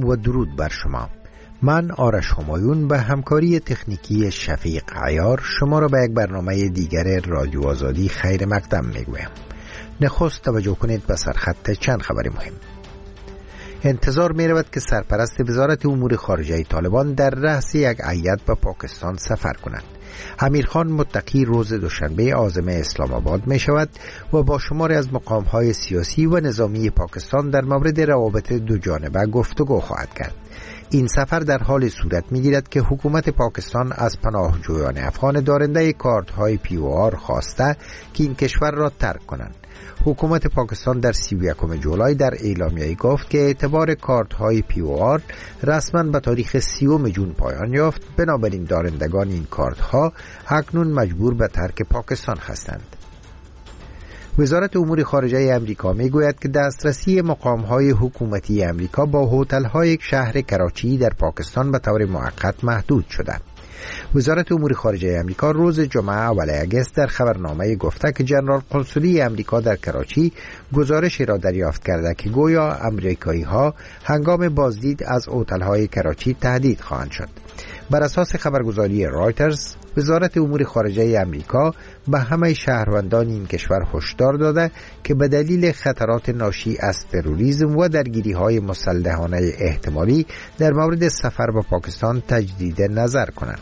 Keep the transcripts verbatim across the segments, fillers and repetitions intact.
سلام و درود بر شما. من آرش همایون به همکاری تکنیکی شفیق عیار شما را به یک برنامه دیگر رادیو آزادی خیر مقدم میگویم. نخست توجه کنید به سرخط چند خبر مهم. انتظار می رود که سرپرست وزارت امور خارجه طالبان در رأس یک هیئت به پاکستان سفر کنند. امیرخان متقی روز دوشنبه عازم اسلام آباد می شود و با شماری از مقام‌های سیاسی و نظامی پاکستان در مورد روابط دو جانبه گفتگو خواهد کرد. این سفر در حال صورت می گیرد که حکومت پاکستان از پناهجویان افغان دارنده کارت‌های پی او آر خواسته که این کشور را ترک کنند. حکومت پاکستان در سی و یکم جولای در اعلامیه‌ای گفت که اعتبار کارت‌های پی او آر رسما به تاریخ سیوم جون پایان یافت، بنابراین دارندگان این کارت‌ها اکنون مجبور به ترک پاکستان هستند. وزارت امور خارجه امریکا میگوید که دسترسی مقام‌های حکومتی امریکا با هتل‌های شهر کراچی در پاکستان به طور موقت محدود شده. وزارت امور خارجه امریکا روز جمعه اول اگست در خبرنامه گفته که جنرال قنسولی امریکا در کراچی گزارشی را دریافت کرده که گویا امریکایی‌ها هنگام بازدید از هتل‌های کراچی تهدید خواهند شد. بر اساس خبرگزاری رایترز، وزارت امور خارجه امریکا به همه شهروندان این کشور هشدار داده که به دلیل خطرات ناشی از تروریسم و درگیری‌های مسلحانه احتمالی در مورد سفر به پاکستان تجدید نظر کنند.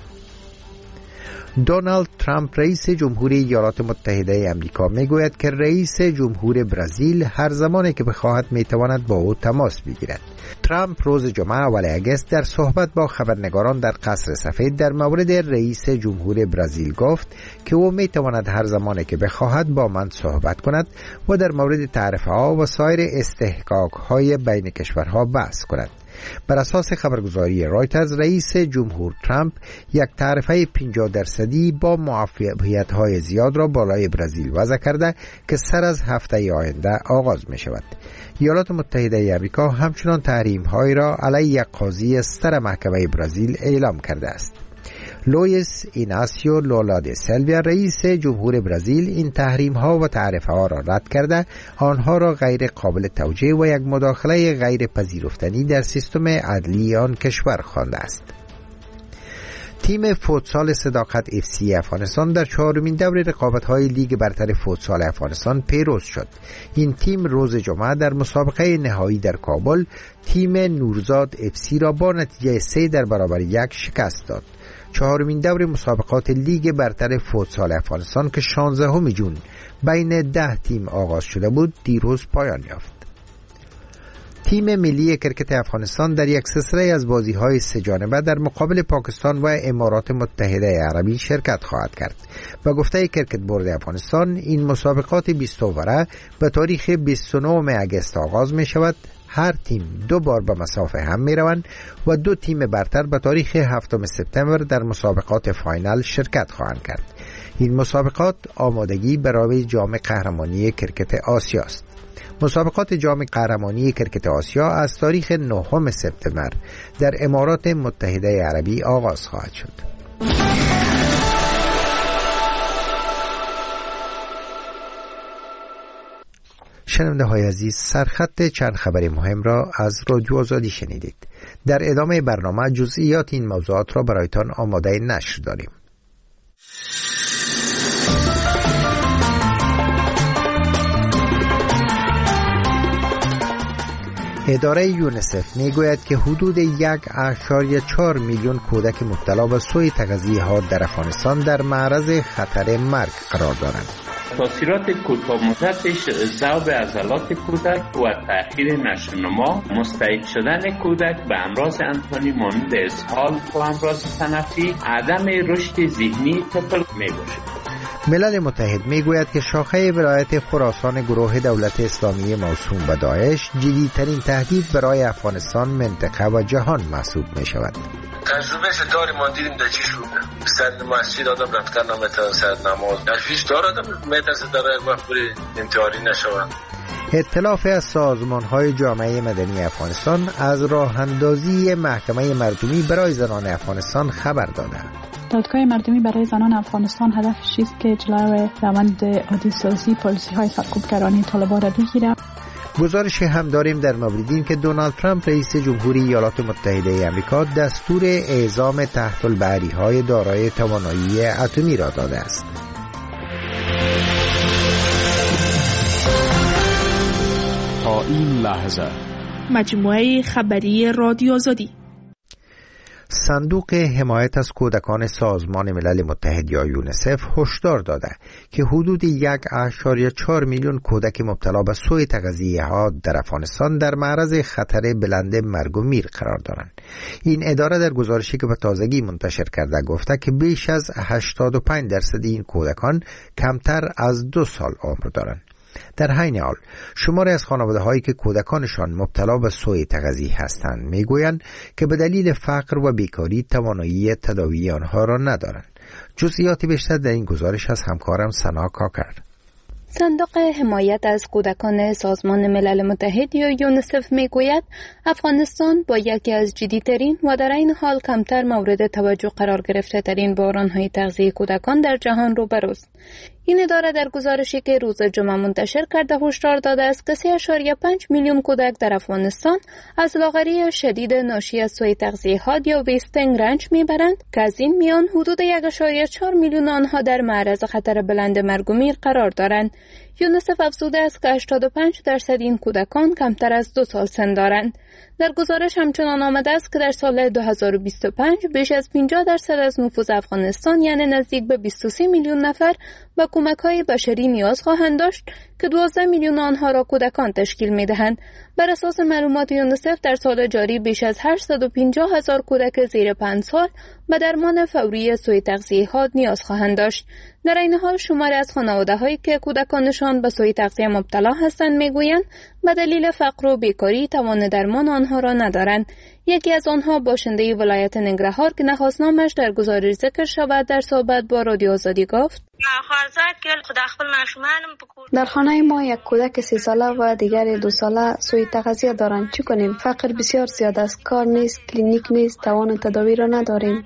دونالد ترامپ رئیس جمهوری ایالات متحده آمریکا میگوید که رئیس جمهور برزیل هر زمانی که بخواهد میتواند با او تماس بگیرد. ترامپ روز جمعه اول اگست در صحبت با خبرنگاران در قصر سفید در مورد رئیس جمهور برزیل گفت که او میتواند هر زمانی که بخواهد با من صحبت کند و در مورد تعرفه‌ها و سایر استحقاق‌های بین کشورها بحث کند. بر اساس خبرگزاری رایترز، رئیس جمهور ترامپ یک تعرفه پنجاه درصدی با معافیت‌های زیاد را بالای برزیل وضع کرده که سر از هفته آینده آغاز می شود. ایالات متحده آمریکا همچنان تحریم‌هایی را علیه یک قاضی سر محکمه برزیل اعلام کرده است. لوئیس ایناسیو لولا د سیلویا رئیس جمهور برزیل این تحریم ها و تعرفه ها را رد کرده، آنها را غیر قابل توجیه و یک مداخله غیر پذیرفتنی در سیستم عدلی آن کشور خوانده است. تیم فوتسال صداقت اف سی افغانستان در چهارمین دور رقابت‌های لیگ برتر فوتسال افغانستان پیروز شد. این تیم روز جمعه در مسابقه نهایی در کابل تیم نورزاد اف سی را با نتیجه سه در برابر یک شکست داد. چهارمین دور مسابقات لیگ برتر فوتسال افغانستان که شانزدهم جون بین ده تیم آغاز شده بود دیروز پایان یافت. تیم ملی کرکت افغانستان در یک سلسله از بازی‌های سه جانبه در مقابل پاکستان و امارات متحده عربی شرکت خواهد کرد. با گفته کرکت بورد افغانستان، این مسابقات بیست اووره به تاریخ بیست و نهم اگست آغاز می شود. هر تیم دو بار به مسافه هم می روند و دو تیم برتر به تاریخ هفتم سپتامبر در مسابقات فاینال شرکت خواهند کرد. این مسابقات آمادگی برای جام قهرمانی کرکت آسیا است. مسابقات جام قهرمانی کرکت آسیا از تاریخ نهم سپتامبر در امارات متحده عربی آغاز خواهد شد. شنونده های عزیز، سرخط چند خبر مهم را از رادیو آزادی شنیدید. در ادامه برنامه جزئیات این موضوعات را برایتان آماده نشر داریم. اداره یونیسف میگوید که حدود یک اشاریه چهار میلیون کودک مبتلا به سوء تغذیه ها در افغانستان در معرض خطر مرگ قرار دارند. تاثیرات کوتاه‌مدتش ذوب عضلات کودک و تأخیر نشوونما، مستعد شدن کودک به امراض انتانی مانند اسهال و امراض تنفسی، عدم رشد ذهنی طفل میباشد. ملل متحد میگوید که شاخه ولایت خراسان گروه دولت اسلامی موسوم به داعش جدیدترین تهدید برای افغانستان، منطقه و جهان محسوب می شود. تجربه ستاری ما دیدیم در چی شد. سر مسجد آدم رفتن نمیتونه، سر نماز نفیش دار آدم میترسه در یک وقت بری انتحاری نشود. ائتلاف از سازمان‌های جامعه مدنی افغانستان از راه اندازی محکمه مردمی برای زنان افغانستان خبر داده. دادگاه مردمی برای زنان افغانستان هدفش است که جلوی روند عادی سازی پالیسی‌های سرکوبگرانه طالبان را بگیرد. گزارش هم داریم در مورد این که دونالد ترامپ رئیس جمهوری ایالات متحده آمریکا دستور اعزام تحت البحری‌های دارای توانایی اتمی را داده است. تا این لحظه مجموعه خبری رادیو آزادی. صندوق حمایت از کودکان سازمان ملل متحد یا یونیسف هشدار داده که حدود یک ممیز چهار میلیون کودک مبتلا به سوء تغذیه ها در افغانستان در معرض خطر بلند مرگ و میر قرار دارند. این اداره در گزارشی که به تازگی منتشر کرده گفته که بیش از هشتاد و پنج درصد این کودکان کمتر از دو سال عمر دارند. در حین حال شماری از خانواده هایی که کودکانشان مبتلا به سوء تغذیه هستند میگویند که به دلیل فقر و بیکاری توانایی تداوی آنها را ندارند. جزئیات بیشتر در این گزارش از همکارم سنا کاکر. صندوق حمایت از کودکان سازمان ملل متحد یا یونیسف میگوید افغانستان با یکی از جدی‌ترین و در این حال کمتر مورد توجه قرار گرفته ترین بحران‌های تغذیه کودکان در جهان روبروست. این اداره در گزارشی که روز جمعه منتشر کرده هشدار داده است که سه ممیز پنج میلیون کودک در افغانستان از لاغری شدید ناشی از سوء تغذیه حاد یا ویستنگ رنج میبرند که از این میان حدود یک ممیز چهار میلیون آنها در معرض خطر بلند مرگ و میر قرار دارند. یونیسف افزوده است که هشتاد و پنج درصد این کودکان کمتر از دو سال سن دارند. در گزارش همچنان آمده است که در سال دو هزار و بیست و پنج بیش از پنجاه درصد از نفوذ افغانستان یعنی نزدیک به بیست و سه میلیون نفر به کمک‌های بشری نیاز خواهند داشت که دوازده میلیون آنها را کودکان تشکیل می‌دهند. بر اساس معلومات یونیسف در سال جاری بیش از هشتصد و پنجاه هزار کودک زیر پنج سال به درمان فوری سوء تغذیه حاد نیاز خواهند داشت. در این حال شماری از خانواده‌هایی که کودکانشان به سوء تغذیه مبتلا هستند میگویند به دلیل فقر و بیکاری توان درمان آنها را ندارند. یکی از آنها باشنده ولایت ننگرهار که نخواست نامش در گزارش ذکر شود در صحبت با رادیو آزادی گفت: در خانه ما یک کودک سی ساله و دیگر دو ساله سوء تغذیه دارند. چی کنیم؟ فقر بسیار زیاد است، کار نیست، کلینیک نیست، توان تداوی را نداریم.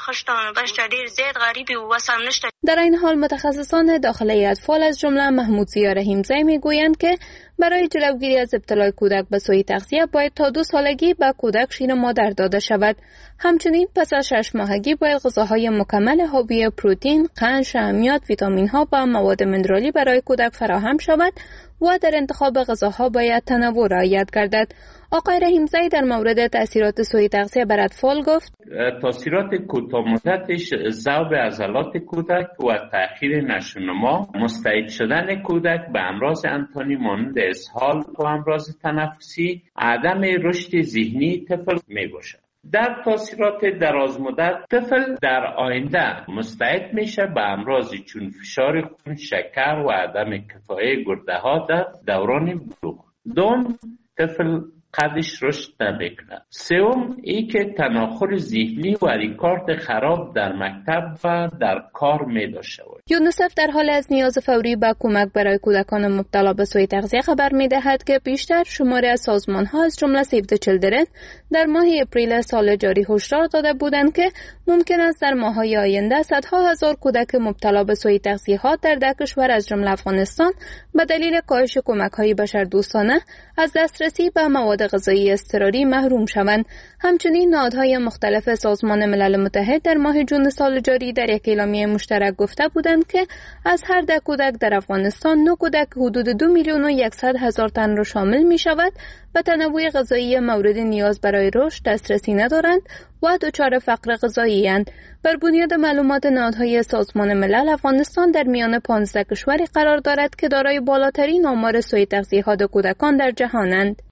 در این حال متخصصان داخلی اطفال از جمله محمود ضیا رحیمزی میگویند که برای جلوگیری از ابتلای کودک به سوء تغذیه باید تا دو سالگی به کودک شیر مادر داده شود. همچنین پس از شش ماهگی باید غذاهای مکمل حاوی پروتئین، قند، شحمیات، ویتامین ها و مواد منرالی برای کودک فراهم شود و در انتخاب غذاها باید تنوع رعایت گردد. آقای رحیمزی در مورد تأثیرات سوء تغذیه بر اطفال گفت: تأثیرات کوتاه‌مدتش ذوب عضلات کودک و تأخیر نشوونما، مستعد شدن کودک به امراض انتانی مانند اسهال و امراض تنفسی، عدم رشد ذهنی طفل می باشد. در تأثیرات درازمدت طفل در آینده مستعد میشه به امراضی چون فشار خون، شکر و عدم کفایت گرده ها در دوران بلوغ. دوم، طفل قدش رشد نمیکنه. سوم، ای که تناخر ذهنی و ریکارد خراب در مکتب و در کار می داشته باشه. یونیسف در حال از نیاز فوری به کمک برای کودکان مبتلا به سوء تغذیه خبر می دهد که بیشتر شماره از سازمان ها از جمله سیو د چیلدرن در ماه اپریل سال جاری هشدار داده بودند که ممکن است در ماه‌های آینده صدها هزار کودک مبتلا به سوء تغذیه ها در ده کشور از جمله افغانستان به دلیل کاهش کمک‌های بشردوستانه از دسترسی به مواد غذایی اضطراری محروم شوند. همچنین نهادهای مختلف سازمان ملل متحد در ماه جون سال جاری در یک اعلامیه مشترک گفته بودند که از هر ده کودک در افغانستان نه کودک حدود دو میلیون و یکصد هزار تن را شامل می شود و تنوع غذایی مورد نیاز برای رشد دسترسی ندارند و دچار فقر غذایی اند. بر بنیاد معلومات نهادهای سازمان ملل، افغانستان در میان پانزده کشوری قرار دارد که دارای بالاترین آمار سوء تغذیه حاد کودکان در جهانند.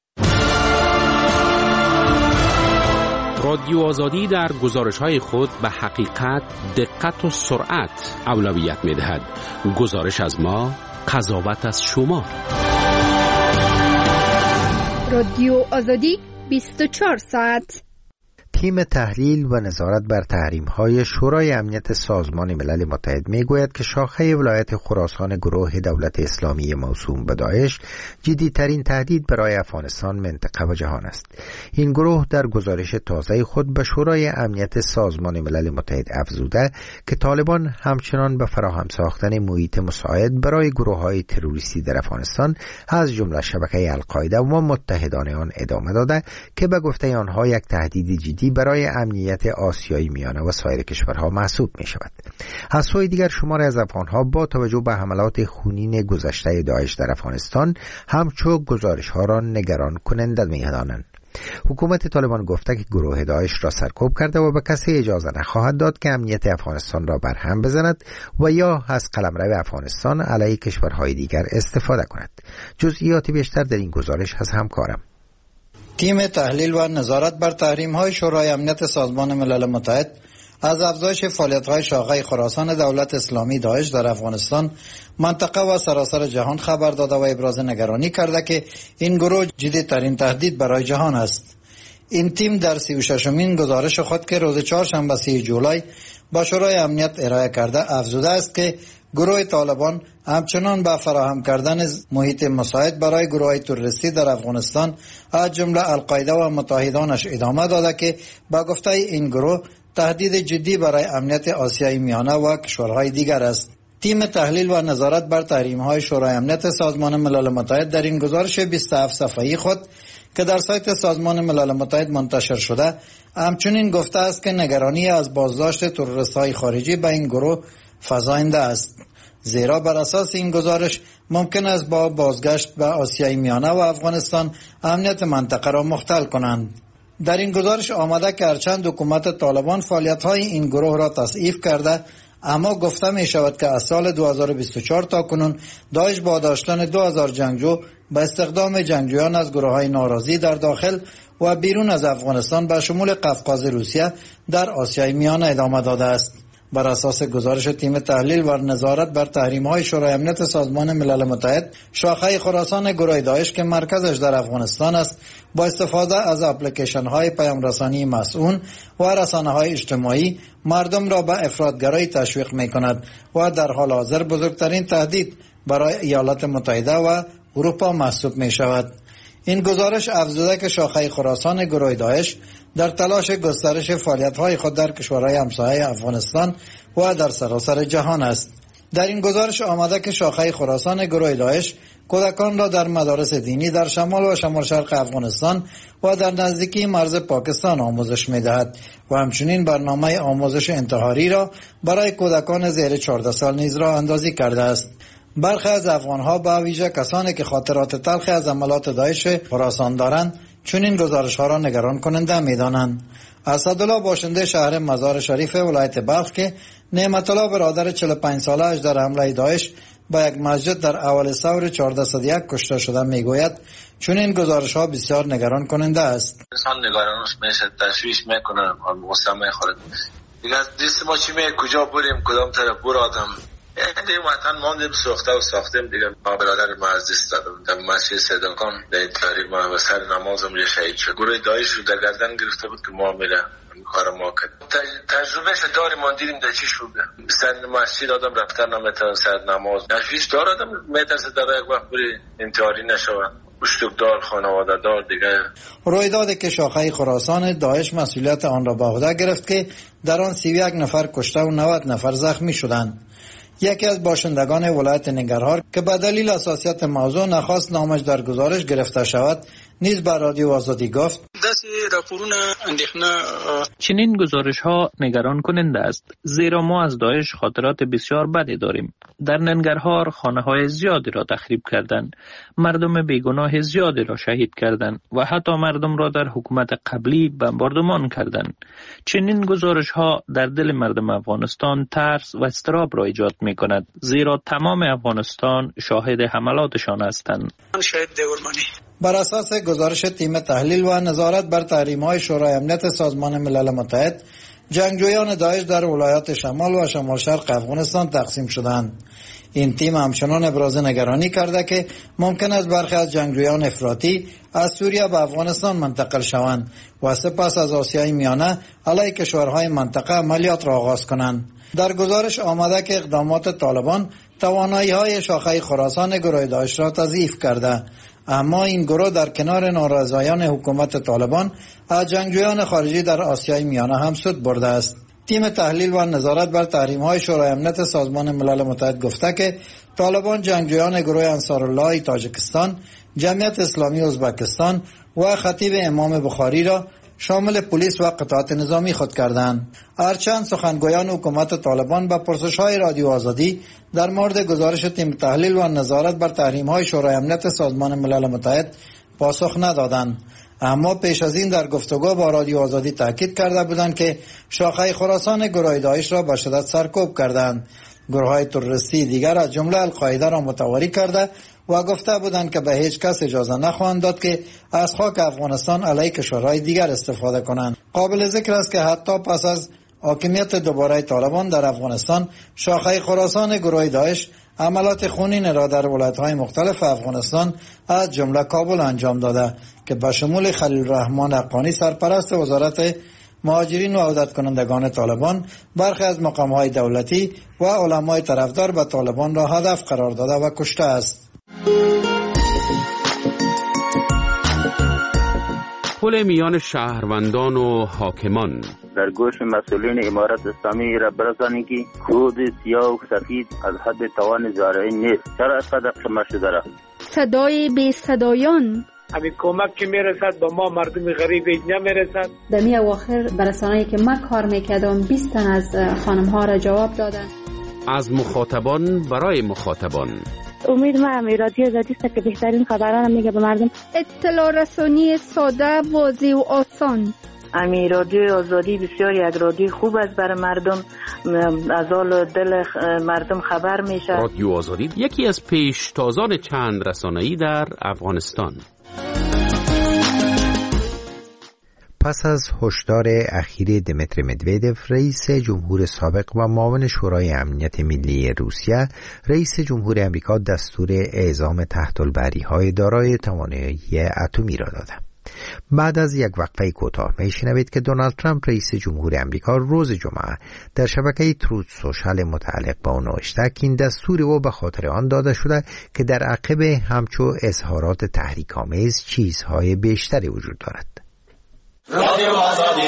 رادیو آزادی در گزارش‌های خود به حقیقت، دقت و سرعت اولویت می‌دهد. گزارش از ما، قضاوت از شما. رادیو آزادی بیست و چهار ساعت. تیم تحلیل و نظارت بر تحریم‌های شورای امنیت سازمان ملل متحد می‌گوید که شاخه ولایت خراسان گروه دولت اسلامی موسوم به داعش جدی‌ترین تهدید برای افغانستان، منطقه و جهان است. این گروه در گزارش تازه خود به شورای امنیت سازمان ملل متحد افزوده که طالبان همچنان به فراهم ساختن محیط مساعد برای گروه‌های تروریستی در افغانستان از جمله شبکه القاعده و متحدان آن ادامه داده که به گفته آنها یک تهدید جدی برای امنیت آسیای میانه و سایر کشورها محسوب می شود. از سوی دیگر شماری از افغانها با توجه به حملات خونین گذشته داعش در افغانستان همچو گزارش ها را نگران کننده می دانند. حکومت طالبان گفته که گروه داعش را سرکوب کرده و به کسی اجازه نخواهد داد که امنیت افغانستان را برهم بزند و یا از قلمرو افغانستان علیه کشورهای دیگر استفاده کند. جزئیات بیشتر در این گزارش از همکارم. تیم تحلیل و نظارت بر تحریم‌های شورای امنیت سازمان ملل متحد از افزایش فعالیت‌های شاخه خراسان دولت اسلامی داعش در افغانستان، منطقه و سراسر جهان خبر داده و ابراز نگرانی کرده که این گروه جدی‌ترین تهدید برای جهان است. این تیم در سی و ششمین گزارش خود که روز چهارشنبه سی جولای با شورای امنیت ارائه کرده افزوده است که گروه طالبان همچنان به فراهم کردن محیط مساعد برای گروه‌های تروریستی در افغانستان از جمله القاعده و متحدانش ادامه داده که با گفته این گروه تهدید جدی برای امنیت آسیای میانه و کشورهای دیگر است. تیم تحلیل و نظارت بر تحریم‌های شورای امنیت سازمان ملل متحد در این گزارش بیست و هفت صفحه‌ای خود که در سایت سازمان ملل متحد منتشر شده همچنین گفته است که نگرانی از بازداشت تروریست‌های خارجی به این گروه فزاینده است، زیرا بر اساس این گزارش ممکن است با بازگشت به آسیای میانه و افغانستان امنیت منطقه را مختل کنند. در این گزارش آمده که هرچند حکومت طالبان فعالیت‌های این گروه را تضعیف کرده، اما گفته می شود که از سال دو هزار و بیست و چهار تا کنون داعش با داشتن دو هزار جنگجو به استخدام جنگجویان از گروه‌های ناراضی در داخل و بیرون از افغانستان به شمول قفقاز روسیه در آسیای میانه ادامه داده است. بر اساس گزارش تیم تحلیل و نظارت بر تحریم‌های شورای امنیت سازمان ملل متحد، شاخه خراسان گروه داعش که مرکزش در افغانستان است، با استفاده از اپلیکیشن‌های پیام‌رسانی مسئول و رسانه‌های اجتماعی مردم را به افراطگرایی تشویق می‌کند و در حال حاضر بزرگترین تهدید برای ایالات متحده و اروپا محسوب می‌شود. این گزارش افزوده که شاخه خراسان گروه داعش در تلاش گسترش فعالیت‌های خود در کشورهای همسایه افغانستان و در سراسر جهان است. در این گزارش آمده که شاخه خراسان گروه داعش کودکان را در مدارس دینی در شمال و شمال شرق افغانستان و در نزدیکی مرز پاکستان آموزش می‌دهد و همچنین برنامه آموزش انتحاری را برای کودکان زیر چهارده سال نیز راه اندازی کرده است. برخی از افغان‌ها به ویژه کسانی که خاطرات تلخی از عملات داعش خراسان دارند چون این گزارش‌ها را نگران کننده می‌دانند. اسدالله باشنده شهر مزار شریف ولایت بلخ که نعمت الله برادر چهل و پنج ساله‌اش در حمله داعش با یک مسجد در اول ثور چهارده صد و یک کشته شده میگوید چون این گزارش‌ها بسیار نگران کننده است. انسان نگرانش میشه، تشویش میکنه، غصه میخوره. دیگه دست ما چی می کجا بریم، کدام طرف برادم. این وطن ماندیم ساخته و ساختیم دیگه. ما برادر مزدیست دادم در مسجد صدقان در تاریخ ما و سر نمازم یه شهید شد. گروه داعش رو در گردن گرفته بود که ما میره کار ما کرد. تجربهش داریم، ما دیدیم در چی شد. سر مسجد آدم رفتن نمیتونه، سر نماز نفیش دار آدم میترسه در یک وقت بری انتحاری نشود. مشتبدار خانواده دار دیگه. رویدادی که شاخه خراسان داعش مسئولیت آن را به عهده گرفت که در آن سی و یک نفر کشته و نود نفر زخمی شدند. یکی از باشندگان ولایت ننگرهار که به دلیل حساسیت موضوع نخواست نامش در گزارش گرفته شود نیز به رادیو آزادی گفت چنین گزارش ها نگران کننده است، زیرا ما از داعش خاطرات بسیار بدی داریم. در ننگرهار خانه های زیادی را تخریب کردند، مردم بیگناه زیادی را شهید کردند و حتی مردم را در حکومت قبلی بمباردمان کردند. چنین گزارش ها در دل مردم افغانستان ترس و اضطراب را ایجاد می کند، زیرا تمام افغانستان شاهد حملاتشان هستند. بر اساس گزارش تیم تحلیل و نظارت بر تحریم‌های شورای امنیت سازمان ملل متحد، جنگجویان داعش در ولایات شمال و شمال شرق افغانستان تقسیم شدند. این تیم همچنان ابراز نگرانی کرده که ممکن است برخی از جنگجویان افراطی از سوریه به افغانستان منتقل شوند و سپس از آسیای میانه علیه کشورهای منطقه عملیات را آغاز کنند. در گزارش آمده که اقدامات طالبان توانایی‌های شاخه خراسان گروه داعش را تضعیف کرده، اما این گروه در کنار نارضایان حکومت طالبان از جنگجویان خارجی در آسیای میانه هم سود برده است. تیم تحلیل و نظارت بر تحریم‌های شورای امنیت سازمان ملل متحد گفته که طالبان جنگجویان گروه انصارالله تاجیکستان، جمعیت اسلامی ازبکستان و خطیب امام بخاری را شامل پلیس و قطعات نظامی خود کردند. هرچند سخنگویان حکومت طالبان به پرسش‌های رادیو آزادی در مورد گزارش تیم تحلیل و نظارت بر تحریم‌های شورای امنیت سازمان ملل متحد پاسخ ندادند، اما پیش از این در گفتگو با رادیو آزادی تاکید کرده بودند که شاخه خراسان گروه داعش را به شدت سرکوب کردند. گروه‌های تروریستی دیگر از جمله القاعده را متواری کرده و گفته بودند که به هیچ کس اجازه نخواهند داد که از خاک افغانستان علیه کشورهای دیگر استفاده کنند. قابل ذکر است که حتی پس از حاکمیت دوباره طالبان در افغانستان، شاخه خراسان گروه داعش عملیات خونین را در ولایت‌های مختلف افغانستان از جمله کابل انجام داده که به شمول خلیل الرحمن حقانی سرپرست وزارت مهاجرین و عودت کنندگان طالبان، برخی از مقام‌های دولتی و علمای طرفدار به طالبان را هدف قرار داده و کشته است. پل میان شهروندان و حاکمان در گوش مسئولین امارت اسلامی را برسانید که کود سیاه و سفید از حد توان زارعین نیست. چرا اینقدر خمه شده را؟ صدای بی صدایان همین کمک که میرسد به ما مردم غریب نمیرسد. در می اواخر برسانه‌ای که من کار میکردم بیست تن از خانم ها را جواب دادن. از مخاطبان برای مخاطبان. امید ما رادیو آزادی است که بهترین خبرها را میگه به مردم. اطلاع رسانی ساده، واضح و آسان. امی رادیو آزادی بسیار یک رادیو خوب است برای مردم، از حال دل مردم خبر میشه. رادیو آزادی یکی از پیشتازان چند رسانه‌ای در افغانستان. پس از هشدار اخیر دمیتری مدویدف، رئیس جمهور سابق و معاون شورای امنیت ملی روسیه، رئیس جمهور امریکا دستور اعزام تحت البری‌های دارای توانایی اتمی را داده. بعد از یک وقفه کوتاه میشنوید که دونالد ترامپ رئیس جمهور امریکا روز جمعه در شبکه تروت سوشال متعلق با آن نوشته که این دستور او به خاطر آن داده شده که در عقب همچو اظهارات تحریک‌آمیز چیزهای بیشتری وجود دارد. رادیو آزادی.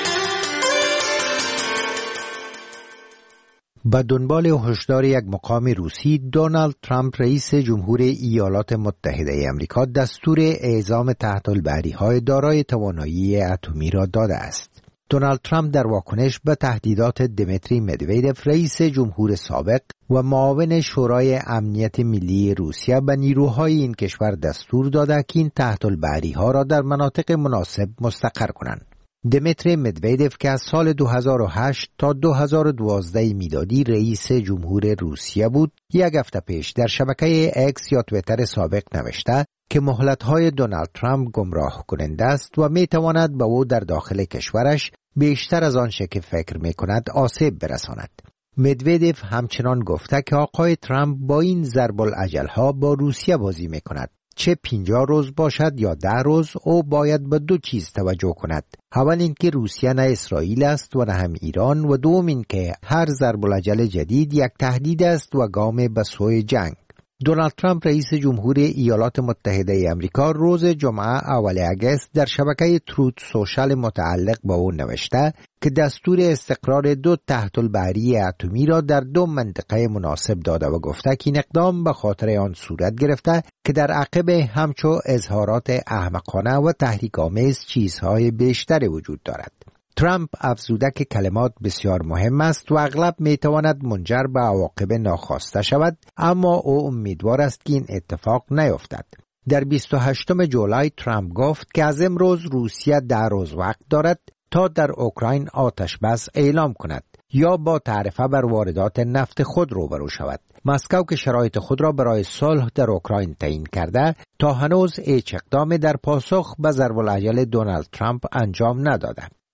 با دنبال هشدار یک مقام روسی، دونالد ترامپ رئیس جمهور ایالات متحده امریکا دستور اعزام تحت البری‌های دارای توانایی اتمی را داده است. دونالد ترامپ در واکنش به تهدیدات دمیتری مدویدف، رئیس جمهور سابق و معاون شورای امنیت ملی روسیه، به نیروهای این کشور دستور داده که این تحت البری‌ها را در مناطق مناسب مستقر کنند. دمیتری مدویدف که از سال دو هزار و هشت تا دو هزار و دوازده میلادی رئیس جمهور روسیه بود، یک هفته پیش در شبکه اکس یا تویتر سابق نوشته که مهلت‌های دونالد ترامپ گمراه کننده است و می‌تواند به او در داخل کشورش بیشتر از آنچه که فکر می‌کند آسیب برساند. مدویدف همچنان گفته که آقای ترامپ با این ضرب العجل‌ها با روسیه بازی می‌کند. چه پنجاه روز باشد یا ده روز، او باید به دو چیز توجه کند. اول اینکه روسیه نه اسرائیل است و نه هم ایران، و دوم اینکه هر ضرب العجل جدید یک تهدید است و گام به سوی جنگ. دونالد ترامپ رئیس جمهور ایالات متحده امریکا روز جمعه اول اگست در شبکه تروت سوشال متعلق با او نوشته که دستور استقرار دو تحت البری اتمی را در دو منطقه مناسب داده و گفته که این اقدام به خاطر آن صورت گرفته که در عقب همچو اظهارات احمقانه و تحریک‌آمیز چیزهای بیشتری وجود دارد. ترامپ افزوده که کلمات بسیار مهم است و اغلب میتواند منجر به عواقب ناخواسته شود، اما او امیدوار است که این اتفاق نیفتد. در بیست و هشتم جولای ترامپ گفت که از امروز روسیه ده روز وقت دارد تا در اوکراین آتش بس اعلام کند یا با تعرفه بر واردات نفت خود روبرو شود. مسکو که شرایط خود را برای صلح در اوکراین تعیین کرده، تا هنوز هیچ اقدام در پاسخ به ضرب العجل دونالد ترامپ انجام نداده.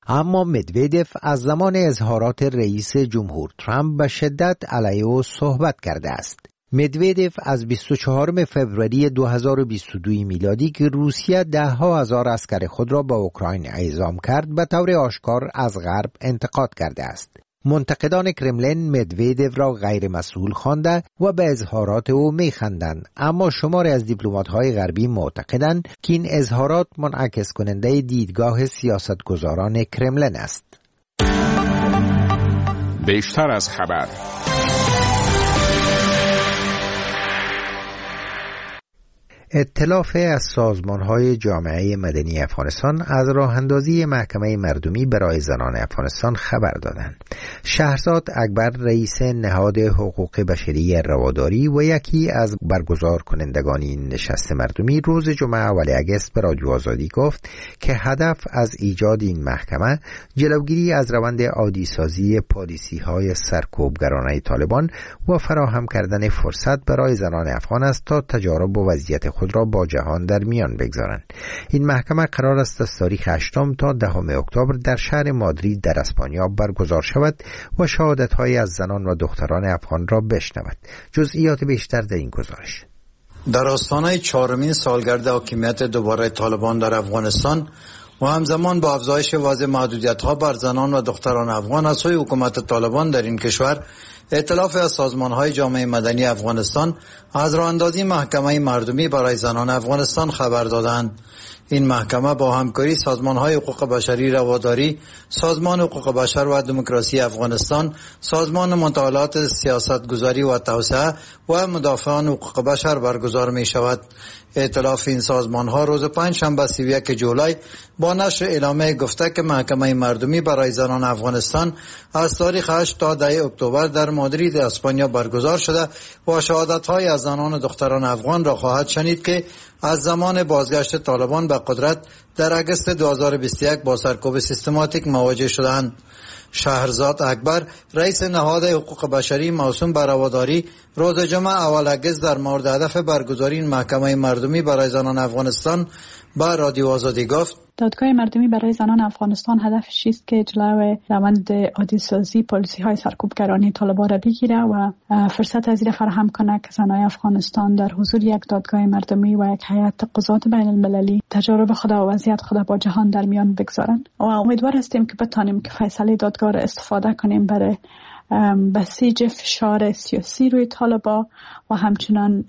اما مدودف از زمان اظهارات رئیس جمهور ترامپ به شدت علیه او صحبت کرده است. مدودف از بیست و چهارم فوریه دو هزار و بیست و دو میلادی که روسیه ده ها هزار عسکر خود را به اوکراین اعزام کرد به طور آشکار از غرب انتقاد کرده است. منتقدان کرملین مدودف را غیر مسئول خوانده و به اظهارات او میخندند، اما شماری از دیپلمات‌های غربی معتقدند که این اظهارات منعکس کننده دیدگاه سیاستگزاران کرملین است. بیشتر از خبر. ائتلاف از سازمان‌های جامعه مدنی افغانستان از راه اندازی محکمه مردمی برای زنان افغانستان خبر دادند. شهرزاد اکبر رئیس نهاد حقوق بشری رواداری و یکی از برگزار کنندگان این نشست مردمی روز جمعه اول اگست به رادیو آزادی گفت که هدف از ایجاد این محکمه جلوگیری از روند عادی‌سازی پالیسی‌های سرکوبگرانه طالبان و فراهم کردن فرصت برای زنان افغان است تا تجارب و وضعیت خود را با جهان در میان بگذارند. این محکمه قرار است از تاریخ هشتم تا دهم اکتبر در شهر مادرید در اسپانیا برگزار شود و شهادت‌های از زنان و دختران افغان را بشنود. جزئیات بیشتر در این گزارش. در آستانه چهارمین سالگرد حاکمیت دوباره طالبان در افغانستان و همزمان با افزایش وضع محدودیت‌ها بر زنان و دختران افغان از سوی حکومت طالبان در این کشور، ائتلاف از سازمان‌های جامعه مدنی افغانستان از راه‌اندازی محکمه مردمی برای زنان افغانستان خبر دادند. این محکمه با همکاری سازمان‌های حقوق بشری رواداری، سازمان حقوق بشر و دموکراسی افغانستان، سازمان مطالعات سیاستگذاری و توسعه و مدافعان حقوق بشر برگزار می‌شود. ائتلاف این سازمان‌ها روز پنجشنبه سی و یک جولای با نشر اعلامیه گفته که محکمه مردمی برای زنان افغانستان از تاریخ هشت تا ده اکتبر در مادرید اسپانیا برگزار شده و شهادت‌های از زنان و دختران افغان را خواهد شنید که از زمان بازگشت طالبان به قدرت در اگست دو هزار و بیست و یک با سرکوب سیستماتیک مواجه شدند. شهرزاد اکبر رئیس نهاد حقوق بشری موسوم به رواداری روز جمعه اول اگست در مورد هدف برگزاری این محکمه مردمی برای زنان افغانستان با رادیو آزادی گفت: دادگاه مردمی برای زنان افغانستان هدفش است که جلوی روند عادی‌سازی پالیسی‌های سرکوبگرانه طالبان را بگیره و فرصت از این فراهم کنه که زنان افغانستان در حضور یک دادگاه مردمی و یک هیئت قضات بین المللی تجارب خود و وضعیت خود با جهان در میان بگذارند و امیدوار هستیم که بتانیم که فیصله دادگاه را استفاده کنیم برای بسیج فشار سیاسی روی طالبان و همچنان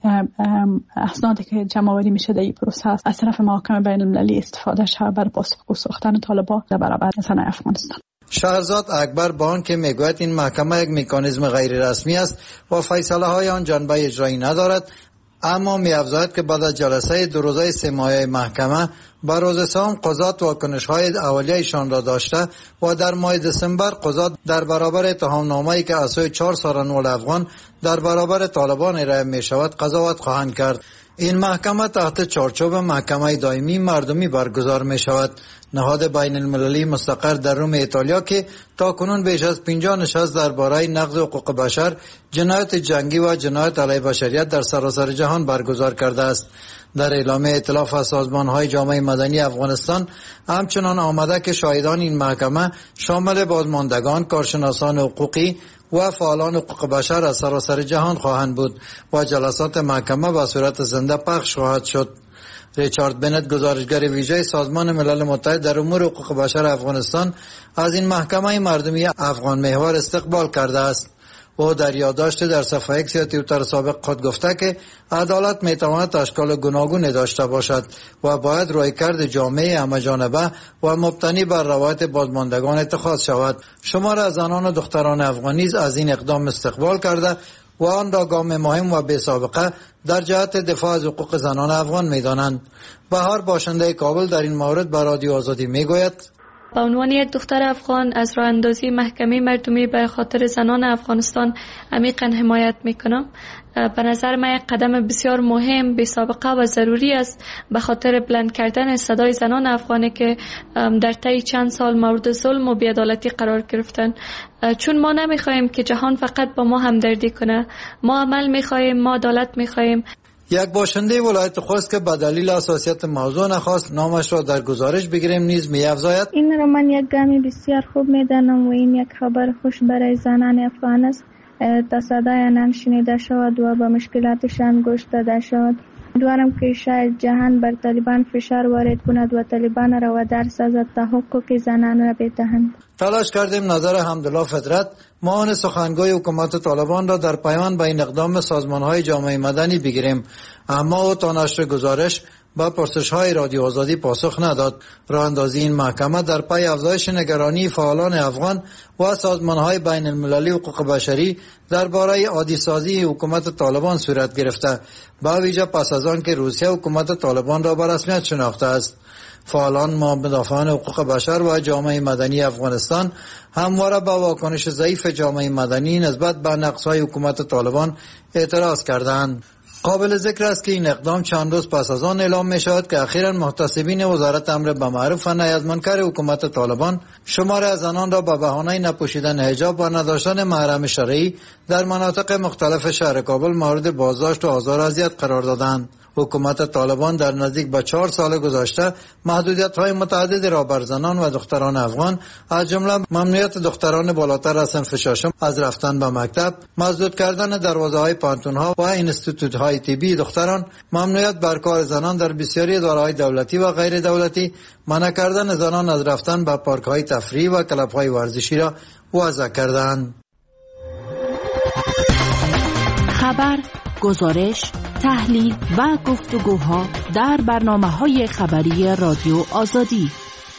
اسنادی که جمع آوری میشه در این پروسه از طرف محاکم بین المللی استفاده شود برای پاسخگو ساختن طالبان در برابر زنان افغانستان. شهرزاد اکبر با آن که میگوید این محکمه یک مکانیزم غیر رسمی است و فیصله های آن جنبه اجرایی ندارد، اما می‌افزاید که بعد از جلسه دو روزه سه ماهه محکمه با روز سوم قضات واکنش‌های اولیه‌شان را داشته و در ماه دسامبر قضات در برابر اتهامنامه‌ای که از سوی چهار سرانول افغان در برابر طالبان ارائه می‌شود قضاوت خواهند کرد. این محکمه تحت چارچوب محکمه دائمی مردمی برگزار می شود. نهاد بین المللی مستقر در روم ایتالیا که تا کنون بیش از پنجاه نشست درباره نقض حقوق بشر، جنایت جنگی و جنایت علیه بشریت در سراسر جهان برگزار کرده است. در اعلامیه ائتلاف از سازمان‌های جامعه مدنی افغانستان همچنان آمده که شاهدان این محکمه شامل بازماندگان، کارشناسان حقوقی و فعالان حقوق بشر از سراسر جهان خواهند بود و جلسات محکمه به صورت زنده پخش خواهد شد. ریچارد بنت، گزارشگر ویژه سازمان ملل متحد در امور حقوق بشر افغانستان، از این محکمه مردمی افغان محور استقبال کرده است. او در یادداشت در صفحه ایکس یا توییتر سابق خود گفته که عدالت میتواند اشکال گوناگونی داشته باشد و باید رویکرد جامعه همه‌جانبه و مبتنی بر روایت بازماندگان اتخاذ شود. شمار از زنان و دختران افغانی از این اقدام استقبال کرده و آن را گام مهم و بی‌سابقه در جهت دفاع از حقوق زنان افغان می‌دانند. بهار، باشنده کابل، در این مورد به رادیو آزادی میگوید: به عنوان یک دختر افغان از راه اندازی محکمه مردمی به خاطر زنان افغانستان عمیقاً حمایت میکنم. به نظر من یک قدم بسیار مهم، بی سابقه و ضروری است به خاطر بلند کردن صدای زنان افغانی که در طی چند سال مورد ظلم و بی‌عدالتی قرار گرفتن. چون ما نمیخوایم که جهان فقط با ما همدردی کنه، ما عمل میخوایم، ما عدالت میخوایم. یک باشنده ولایت خوست که به دلیل حساسیت موضوع نخواست نامش را در گزارش بگیریم نیز می‌افزاید: این را من یک گامی بسیار خوب می‌دانم و این یک خبر خوش برای زنان افغان است تا صدای آنان شنیده شود و به مشکلاتشان گوش داده شود. امیدوارم که شاید جهان بر طالبان فشار وارد کند و طالبان را ودار سازد تا حقوق زنان را بدهند. تلاش کردیم نظر حمدالله فطرت معاون سخنگوی حکومت طالبان را در پیوند به این اقدام سازمان‌های جامعه مدنی بگیریم، اما او تا نشر گزارش با پرسش‌های رادیو آزادی پاسخ نداد. راه اندازی این محکمه در پی افزایش نگرانی فعالان افغان و سازمان‌های بین المللی حقوق بشری درباره عادی سازی حکومت طالبان صورت گرفته، با ویژه پس از آن که روسیه حکومت طالبان را به رسمیت شناخته است. فعالان مدافعان حقوق بشر و جامعه مدنی افغانستان همواره با واکنش ضعیف جامعه مدنی نسبت به نقص‌های حکومت طالبان اعتراض کردند. قابل ذکر است که این اقدام چند روز پس از آن اعلام می شود که اخیراً محتسبین وزارت امر به معروف و نهی از منکر حکومت طالبان شمار از زنان را به بهانه نپوشیدن حجاب و نداشتن محرم شرعی در مناطق مختلف شهر کابل مورد بازداشت و آزار و اذیت قرار دادند. حکومت طالبان در نزدیک به چهار سال گذشته محدودیت‌های متعددی را بر زنان و دختران افغان از جمله ممنوعیت دختران بالاتر از صنف ششم از رفتن به مکتب، مسدود کردن دروازه‌های پانتون‌ها و اینستیتوت‌های طبی دختران، ممنوعیت بر کار زنان در بسیاری اداره‌های دولتی و غیر دولتی، منع کردن زنان از رفتن به پارک‌های تفریحی و کلب‌های ورزشی را وضع کردند. خبر، گزارش، تحلیل و گفتگوها در برنامه‌های خبری رادیو آزادی.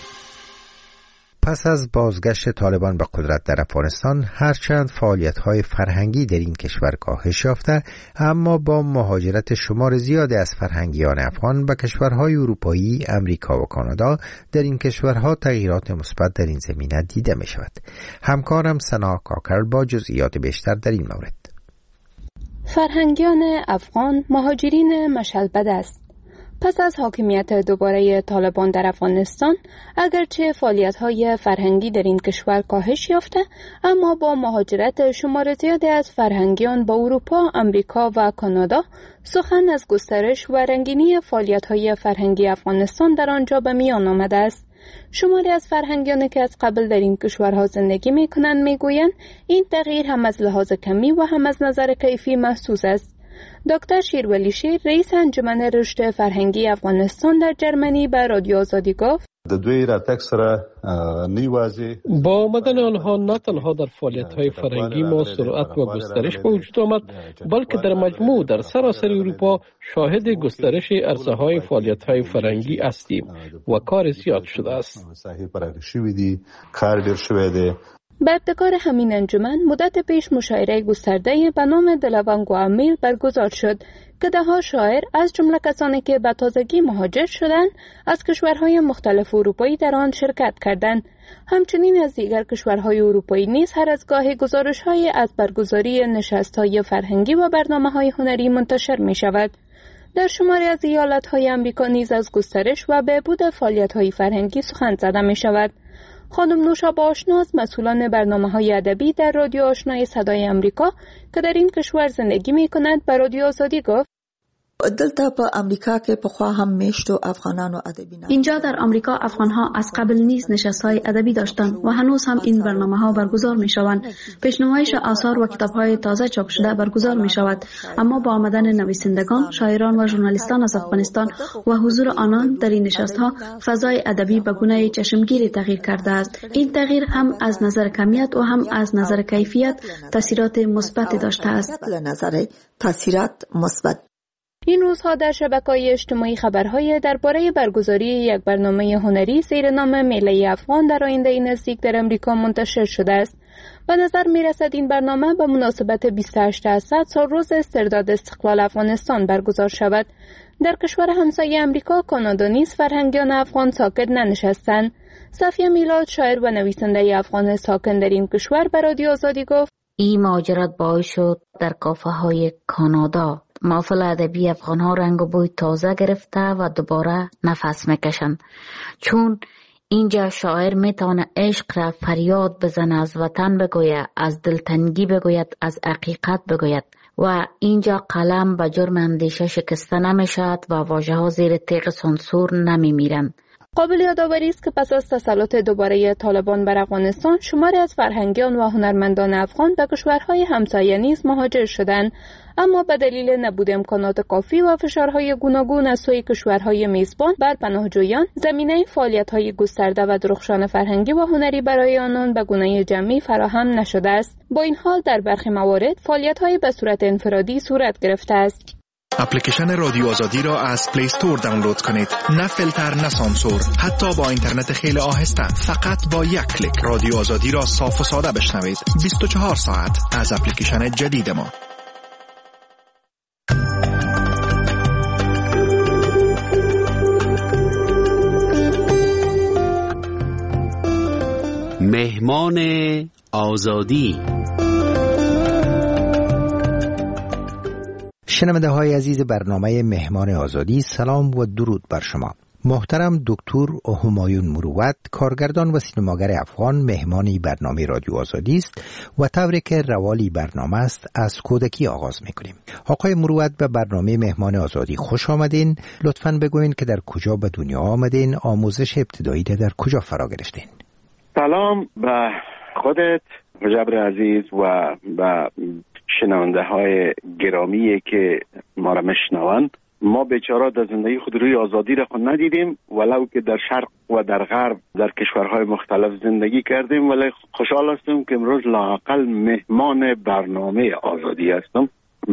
پس از بازگشت طالبان به قدرت در افغانستان، هرچند فعالیت‌های فرهنگی در این کشور کاهش یافته، اما با مهاجرت شمار زیادی از فرهنگیان افغان به کشورهای اروپایی، امریکا و کانادا، در این کشورها تغییرات مثبت در این زمینه دیده می‌شود. همکارم سنا کاکر با جزئیات بیشتر در این مورد. فرهنگیان افغان مهاجرین مشلبد است. پس از حاکمیت دوباره طالبان در افغانستان، اگرچه فعالیت‌های فرهنگی در این کشور کاهش یافته، اما با مهاجرت شمار زیادی از فرهنگیان با اروپا، امریکا و کانادا، سخن از گسترش و رنگینی فعالیت‌های فرهنگی افغانستان در آنجا به میان آمده است. شماری از فرهنگیانی که از قبل در این کشورها زندگی می‌کنند می‌گویند این تغییر هم از لحاظ کمی و هم از نظر کیفی محسوس است. دکتر شیرولی شیر، رئیس انجمن رشد فرهنگی افغانستان در جرمنی، به رادیو آزادی گفت: با آمدن آنها نه تنها در فعالیت‌های فرهنگی ما سرعت و گسترش به وجود آمد، بلکه در مجموع در سراسر اروپا شاهد گسترش عرصه‌های فعالیت‌های فرهنگی هستیم و کار زیاد شده است. به ابتکار همین انجمن مدت پیش مشاعره گسترده به نام دلوانگ و امیل برگزار شد که ده‌ها شاعر از جمله کسانی که به تازگی مهاجر شدند از کشورهای مختلف اروپایی در آن شرکت کردند. همچنین از دیگر کشورهای اروپایی نیز هر از گاهی گزارش‌های از برگزاری نشست‌های فرهنگی و برنامه‌های هنری منتشر می‌شود. در شماری از ایالت‌های آمریکا نیز از گسترش و بهبود فعالیت‌های فرهنگی سخن زده می‌شود. خانم نوشا آشناس، مسئولان برنامه‌های ادبی در رادیو آشنای صدای آمریکا که در این کشور زندگی می‌کند، به رادیو آزادی گفت: دلته په امریکا کې پخوا هم میشتو افغانانو ادبی نه. اینجا در آمریکا افغان‌ها از قبل نیز نشست‌های ادبی داشتند و هنوز هم این برنامه‌ها برگزار می‌شوند. پیش‌نمایش آثار و کتاب‌های تازه چاپ شده برگزار می‌شود، اما با آمدن نویسندگان، شاعران و ژورنالیستان از افغانستان و حضور آنان در این نشست‌ها، فضای ادبی به گونه چشمگیری تغییر کرده است. این تغییر هم از نظر کمیت و هم از نظر کیفیت تاثیرات مثبتی داشته است. از نظر تاثیرات مثبت. این روزها در شبکه‌های اجتماعی خبرهای درباره برگزاری یک برنامه هنری زیر نام میله افغان در آینده نزدیک در امریکا منتشر شده است. به نظر می‌رسد این برنامه به مناسبت بیست و هشت اسد سالروز استرداد استقلال افغانستان برگزار شود. در کشور همسایه امریکا، کانادا نیز فرهنگیان افغان ساکت ننشستند. صفیه میلاد، شاعر و نویسنده افغان ساکن در این کشور، به رادیو آزادی گفت: این مهاجرت باعث شد در کافه‌های کانادا محفل ادبی افغان‌ها رنگ و بوی تازه گرفته و دوباره نفس میکشند، چون اینجا شاعر میتونه عشق را فریاد بزنه، از وطن بگوید، از دلتنگی بگوید، از حقیقت بگوید و اینجا قلم به جرم اندیشه شکسته نمی شود و واژه ها زیر تیغ سانسور نمی میرند. قابل یادآوری است که پس از تسلط دوباره طالبان بر افغانستان، شماری از فرهنگیان و هنرمندان افغان به کشورهای همسایه نیز مهاجر شدند، اما به دلیل نبود امکانات کافی و فشارهای گوناگون از سوی کشورهای میزبان بر پناهجویان، زمینه فعالیت‌های گسترده و درخشان فرهنگی و هنری برای آنان به گونه جمعی فراهم نشده است. با این حال در برخی موارد فعالیت‌های به صورت انفرادی صورت گرفته است. اپلیکیشن رادیو آزادی را از پلی استور دانلود کنید. نه فیلتر نه سانسور، حتی با اینترنت خیلی آهسته. فقط با یک کلیک رادیو آزادی را صاف و ساده بشنوید. بیست و چهار ساعت از اپلیکیشن جدید ما. مهمان آزادی. شنونده های عزیز برنامه مهمان آزادی، سلام و درود بر شما. محترم دکتر همایون مروت، کارگردان و سینماگر افغان، مهمانی برنامه رادیو آزادی است و طوری که روالی برنامه است از کودکی آغاز میکنیم. آقای مروت، به برنامه مهمان آزادی خوش آمدین. لطفاً بگوین که در کجا به دنیا آمدین، آموزش ابتدایی در کجا فرا گرفتین؟ سلام به خودت مجبر عزیز و به شنونده های گرامی که ما را میشنوند. ما بیچاره در زندگی خود روی آزادی را خود ندیدیم، ولو که در شرق و در غرب در کشورهای مختلف زندگی کردیم، ولی خوشحال هستم که امروز لااقل مهمان برنامه آزادی هستم.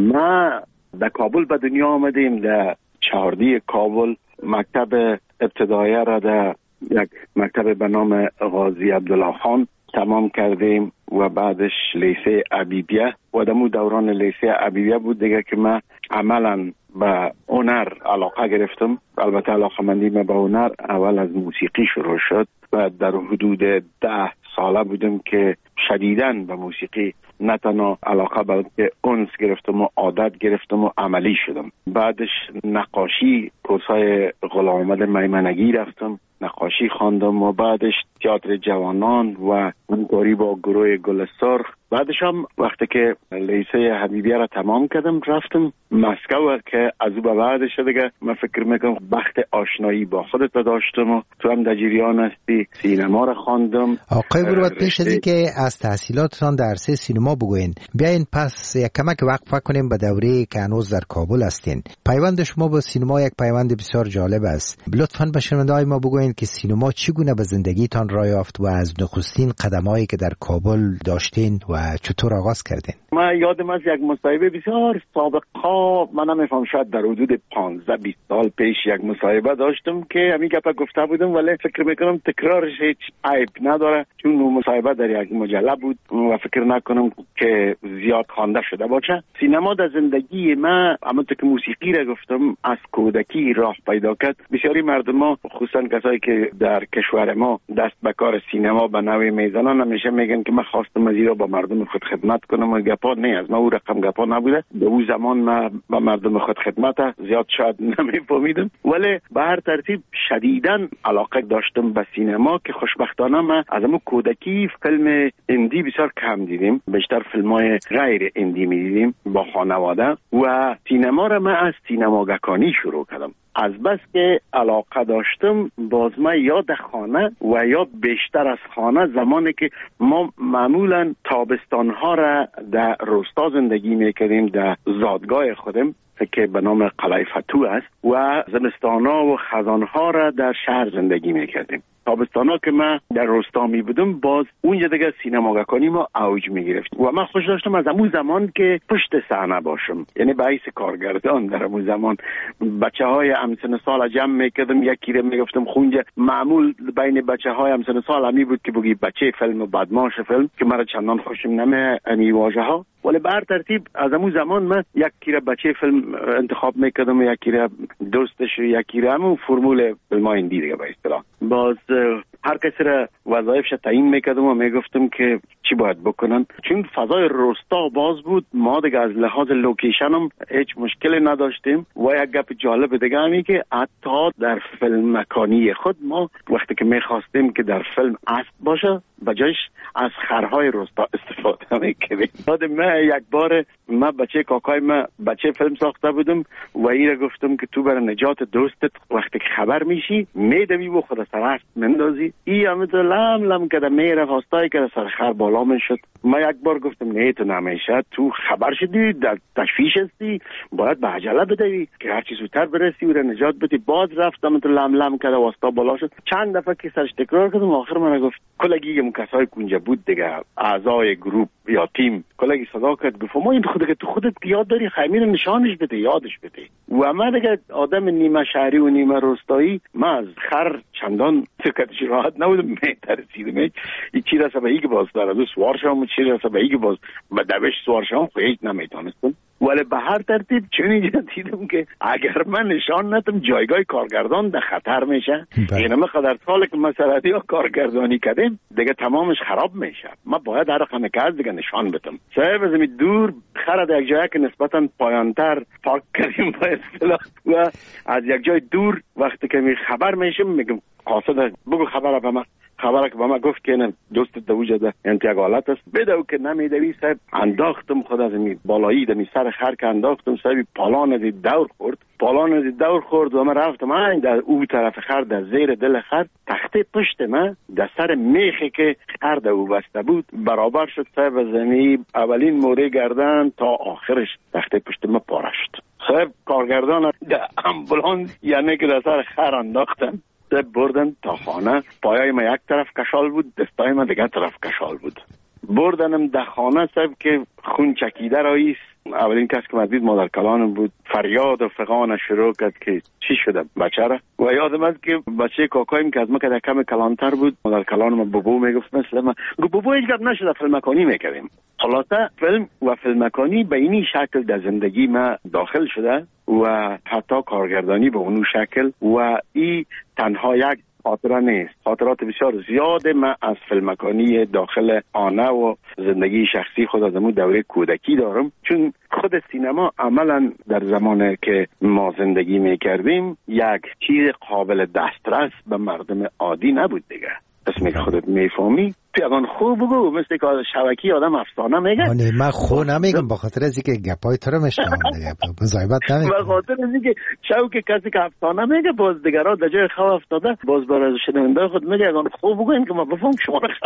ما در کابل به دنیا آمدیم، در چهاردی کابل مکتب ابتدایی را در یک مکتب به نام غازی عبدالله خان تمام کردیم و بعدش لیسه عبیبیه و دمو دوران لیسه عبیبیه بود دیگه که من عملا به هنر علاقه گرفتم. البته علاقه مندی من به هنر اول از موسیقی شروع شد و در حدود ده ساله بودم که شدیداً به موسیقی نه تنها علاقه بلکه انس گرفتم و عادت گرفتم و عملی شدم. بعدش نقاشی، کورسای غلام احمد میمنگی رفتم، نقاشی خواندم و بعدش تئاتر جوانان و همکاری با گروه گل سرخ. بعدش هم وقتی که لیسه حبیبیه را تمام کردم رفتم مسکو که از او به بعدش دیگه من فکر میکنم بخت آشنایی با خودت داشتم و تو هم در جریان هستی. سینما را خواندم. آقای مروت، پیش از که از تحصیلاتتان در عرصه سینما بگوین، بیاین پس یک کمک وقفه کنیم به دوره که هنوز در کابل هستین. پیوند شما با سینما یک پیوند بسیار جالب است. لطفاً به شنونده‌های ما بگوین که سینما چگونه به زندگیتان راه یافت و از نخستین قدمایی که در کابل داشتین و چطور آغاز کردین؟ من یادم از یک مصاحبه بسیار سابقا، من نمیفهم شاید در حدود پانزده بیست سال پیش یک مصاحبه داشتم که همین گپا گفته بودم، ولی فکر میکنم تکرارش هیچ عیب نداره چون اون مصاحبه در یک مجله بود و فکر نکنم که زیاد خوانده شده باشه. سینما در زندگی من همونطور که موسیقی را گفتم از کودکی راه پیدا کرد. بسیاری مردم، خصوصا کسایی که در کشور ما دست به کار سینما به نوعی میزنن، همیشه میگن که من خواستم از ایران با مردم خود خدمت کنم و گپا نه از من او رقم گپا نبوده. به اون زمان من با مردم خود خدمت زیاد شاید نمیفهمیدم، ولی به هر ترتیب شدیداً علاقه داشتم به سینما که خوشبختانه من از همون کودکی فیلم اندی بسیار کم دیدیم، بیشتر فیلم‌های غیر اندی می‌دیدیم با خانواده و سینما را من از سینماگکانی شروع کردم. از بس که علاقه داشتم باز من یا در خانه و یا بیشتر از خانه، زمانی که ما معمولا تابستانها را در روستا زندگی میکردیم در زادگاه خودم که به نام قلعه فتوح است و زمستانها و خزانها را در شهر زندگی میکردیم. تابستانا که من در روستا می بودم باز اونجا دیگه سینماگکانی ما اوج می گرفت و من خوش داشتم از همون زمان که پشت صحنه باشم، یعنی به حیث کارگردان در همون زمان بچه های همسن سال جمع میکردم، یکی رو میگفتم خونجا. معمول بین بچه های همسن سال همی بود که بگی بچه فیلم و بدماش فیلم که مرا چندان خوشم نمی امی واژه ها، ولی به هر ترتیب از همون زمان من یکی رو بچه فیلم انتخاب میکردم و یکی رو دوستش و یکی رو همون فرمول فیلم های اندی دیگه به اصطلاح. باز هر کسی را وظایفش تعیین میکردم و میگفتم که چی باید بکنن. چون فضای روستا باز بود، ما دیگه از لحاظ لوکیشن هم هیچ مشکلی نداشتیم. و یک گپ جالب دیگه همی که حتی در فیلم مکانی خود ما وقتی که میخواستیم که در فیلم اسب باشه بجایش از خرهای روستا استفاده میکردیم. یادم من یک بار من بچه کاکای من بچه فیلم ساخته بودم و ایره گفتم که تو برای نجات دوستت وقتی که خبر میشی میدوی و خود سر اسب مندازی. ای همه لم لم کده میره خواستای که سر خر بالا میشد. من یک بار گفتم نه تو نمیشه، تو خبر شدی در تشویش هستی، باید به عجله بدوی که هرچی زودتر برسی و نجات بدی. باز رفتم تو لم لم کده واسطا بالا شد. چند دفعه که سرش تکرار کردم آخر من گفت کلگی اون کسای کنجا بود دیگه اعضای گروپ یا تیم کلگی صدا کرد گفت ما این خودت که تو خودت یاد داری خیمه رو نشانش بده یادش بده. و من دیگه آدم نیمه شهری و نیمه روستایی من از خر چندان فکرش راحت نبودم، میترسیدم این چی رسه به ای که باز داره دو سوار شام و چی رسه به ای که باز به دوش سوار شام خود هیچ نمیتونستم. ولی به هر ترتیب چون اینجا دیدم که اگر من نشان ندم جایگاه کارگردان در خطر میشه. این همه قدر ساله که مسئله ها کارگردانی کردیم دیگه تمامش خراب میشه. من باید هر رقم که از دیگه نشان بدم. صاحب از این دور خر در یک جایی که نسبتا پایانتر پارک کردیم با اصطلاح و از یک جای دور وقتی که می خبر میشم میگم قاصد بگو خبر به من. خبره که با ما گفت که نه دوست دوجه ده انتیاگ حالت است بدو که نمیدوی صاحب انداختم خود از می بالایی دمی سر خر که انداختم صاحب پالان از دور خورد پالان از دور خورد و من رفتم این در او طرف خر در زیر دل خر تخته پشت من در سر میخی که خر در او بسته بود برابر شد صاحب زمین اولین موره گردن تا آخرش تخته پشت من پاره شد. صاحب کارگردان در امبولانس یعنی که در سر خر انداختم بردن تا خانه. پایای ما یک طرف کشال بود، دستای ما دیگه طرف کشال بود. بردنم در خانه صاحب که خون چکیده راییست. اولین کس که مدید مادر کلانم بود. فریاد و فغان شروع کرد که چی شده بچه را. و یادم است که بچه کاکایم که از ما که کم کلانتر بود مادر کلانم بابو میگفت مثل ما گفت بابو هیچ گپ نشده فیلم مکانی میکردیم. خلاصه فیلم و فیلم مکانی به اینی شکل در زندگی ما داخل شده و حتی کارگردانی به اونو شکل و ای تنها یک خاطره نیست. خاطرات بسیار زیاد من از فیلمکانی داخل آنه و زندگی شخصی خود از امون دوره کودکی دارم. چون خود سینما عملا در زمانی که ما زندگی میکردیم یک چیز قابل دسترس به مردم عادی نبود دیگه. اسمی که خودت میفهمی پیغان خوب بگو مثل که شبکی آدم افسانه میگه. نه من خو نمیگم به خاطر از اینکه گپای تو رو میشنم دیگه مزایبت نمیگم. به خاطر از اینکه شو که کسی که افسانه میگه باز دیگرها در جای خو افتاده باز برای شنونده خود میگه اگه خوب بگو این که ما بفهم شما رو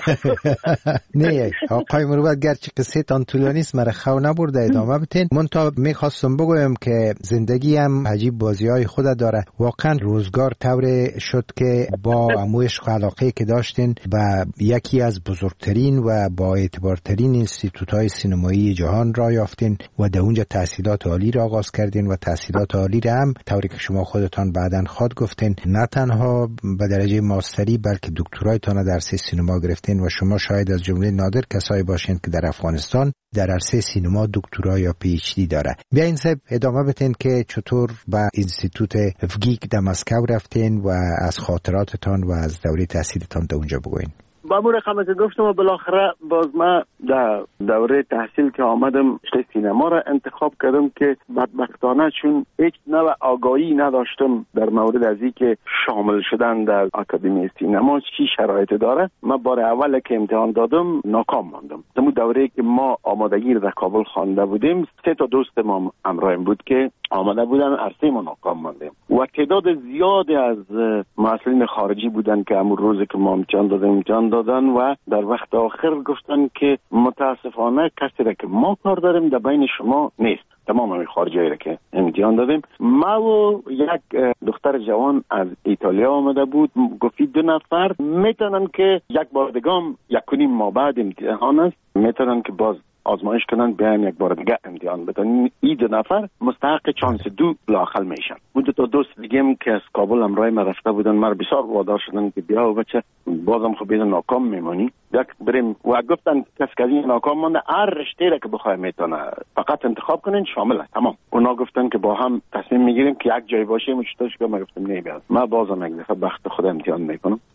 خو نه آقای مروت گرچه قصه تان طولانی است مرا خو نبرده ادامه بدین. من تا میخواستم بگویم که زندگی هم عجیب بازی‌های خود داره. واقعا روزگار طور شد که با عشق و علاقه که داشتین و یکی از بزرگترین و با اعتبارترین اینستیتوت‌های سینمایی جهان را یافتین و در اونجا تحصیلات عالی را آغاز کردین و تحصیلات عالی را هم طوری که شما خودتان بعداً خود گفتین نه تنها به درجه ماستری بلکه دکترایتان در عرصه سینما گرفتین و شما شاید از جمله نادر کسایی باشین که در افغانستان در عرصه سینما دکترا یا پی اچ دی داره. بیاین صاحب ادامه بدین که چطور به اینستیتوت افگیک در مسکو رفتین و از خاطراتتان و از دوره تحصیلتان در اونجا بگوین. با مو رقم که گفتم و بالاخره باز من در دوره تحصیل که آمدم رشته سینما را انتخاب کردم که بدبختانه چون هیچ نوع آگاهی نداشتم در مورد از این که شامل شدن در آکادمی سینما چی شرایط داره. من بار اول که امتحان دادم ناکام ماندم. در دوره که ما آمادگی در کابل خوانده بودیم سه تا دوست ما همراهیم بود که آمده بودن عرصه ما ناکام ماندیم و تعداد زیادی از مسئولین خارجی بودن که همون روزی که ما امتحان دادیم امتحان دادن و در وقت آخر گفتن که متاسفانه کسی را که ما کار داریم در بین شما نیست. تمام همین خارجی را که امتحان دادیم ما و یک دختر جوان از ایتالیا آمده بود گفتی دو نفر میتونن که یک بار دیگه یک کنیم ما بعد امتحان است میتونن که باز آزمایش کنن بیان یک بار دیگه امتحان بدن. این دو نفر مستحق چانس دو لااقل میشن. بود تا دوست دیگه که از کابل همراه ما رفته بودن مر بسیار وادار شدن که بیا و بچه بازم خب بیدن ناکام میمانی یک بریم و گفتن کس که این ناکام مانده هر رشته را که بخواه میتونه فقط انتخاب کنین شامل است تمام. اونا گفتن که با هم تصمیم میگیریم که یک جای باشیم چطورش که ما گفتم نه بیاد ما بازم یک دفعه بخت خود امتحان میکنم.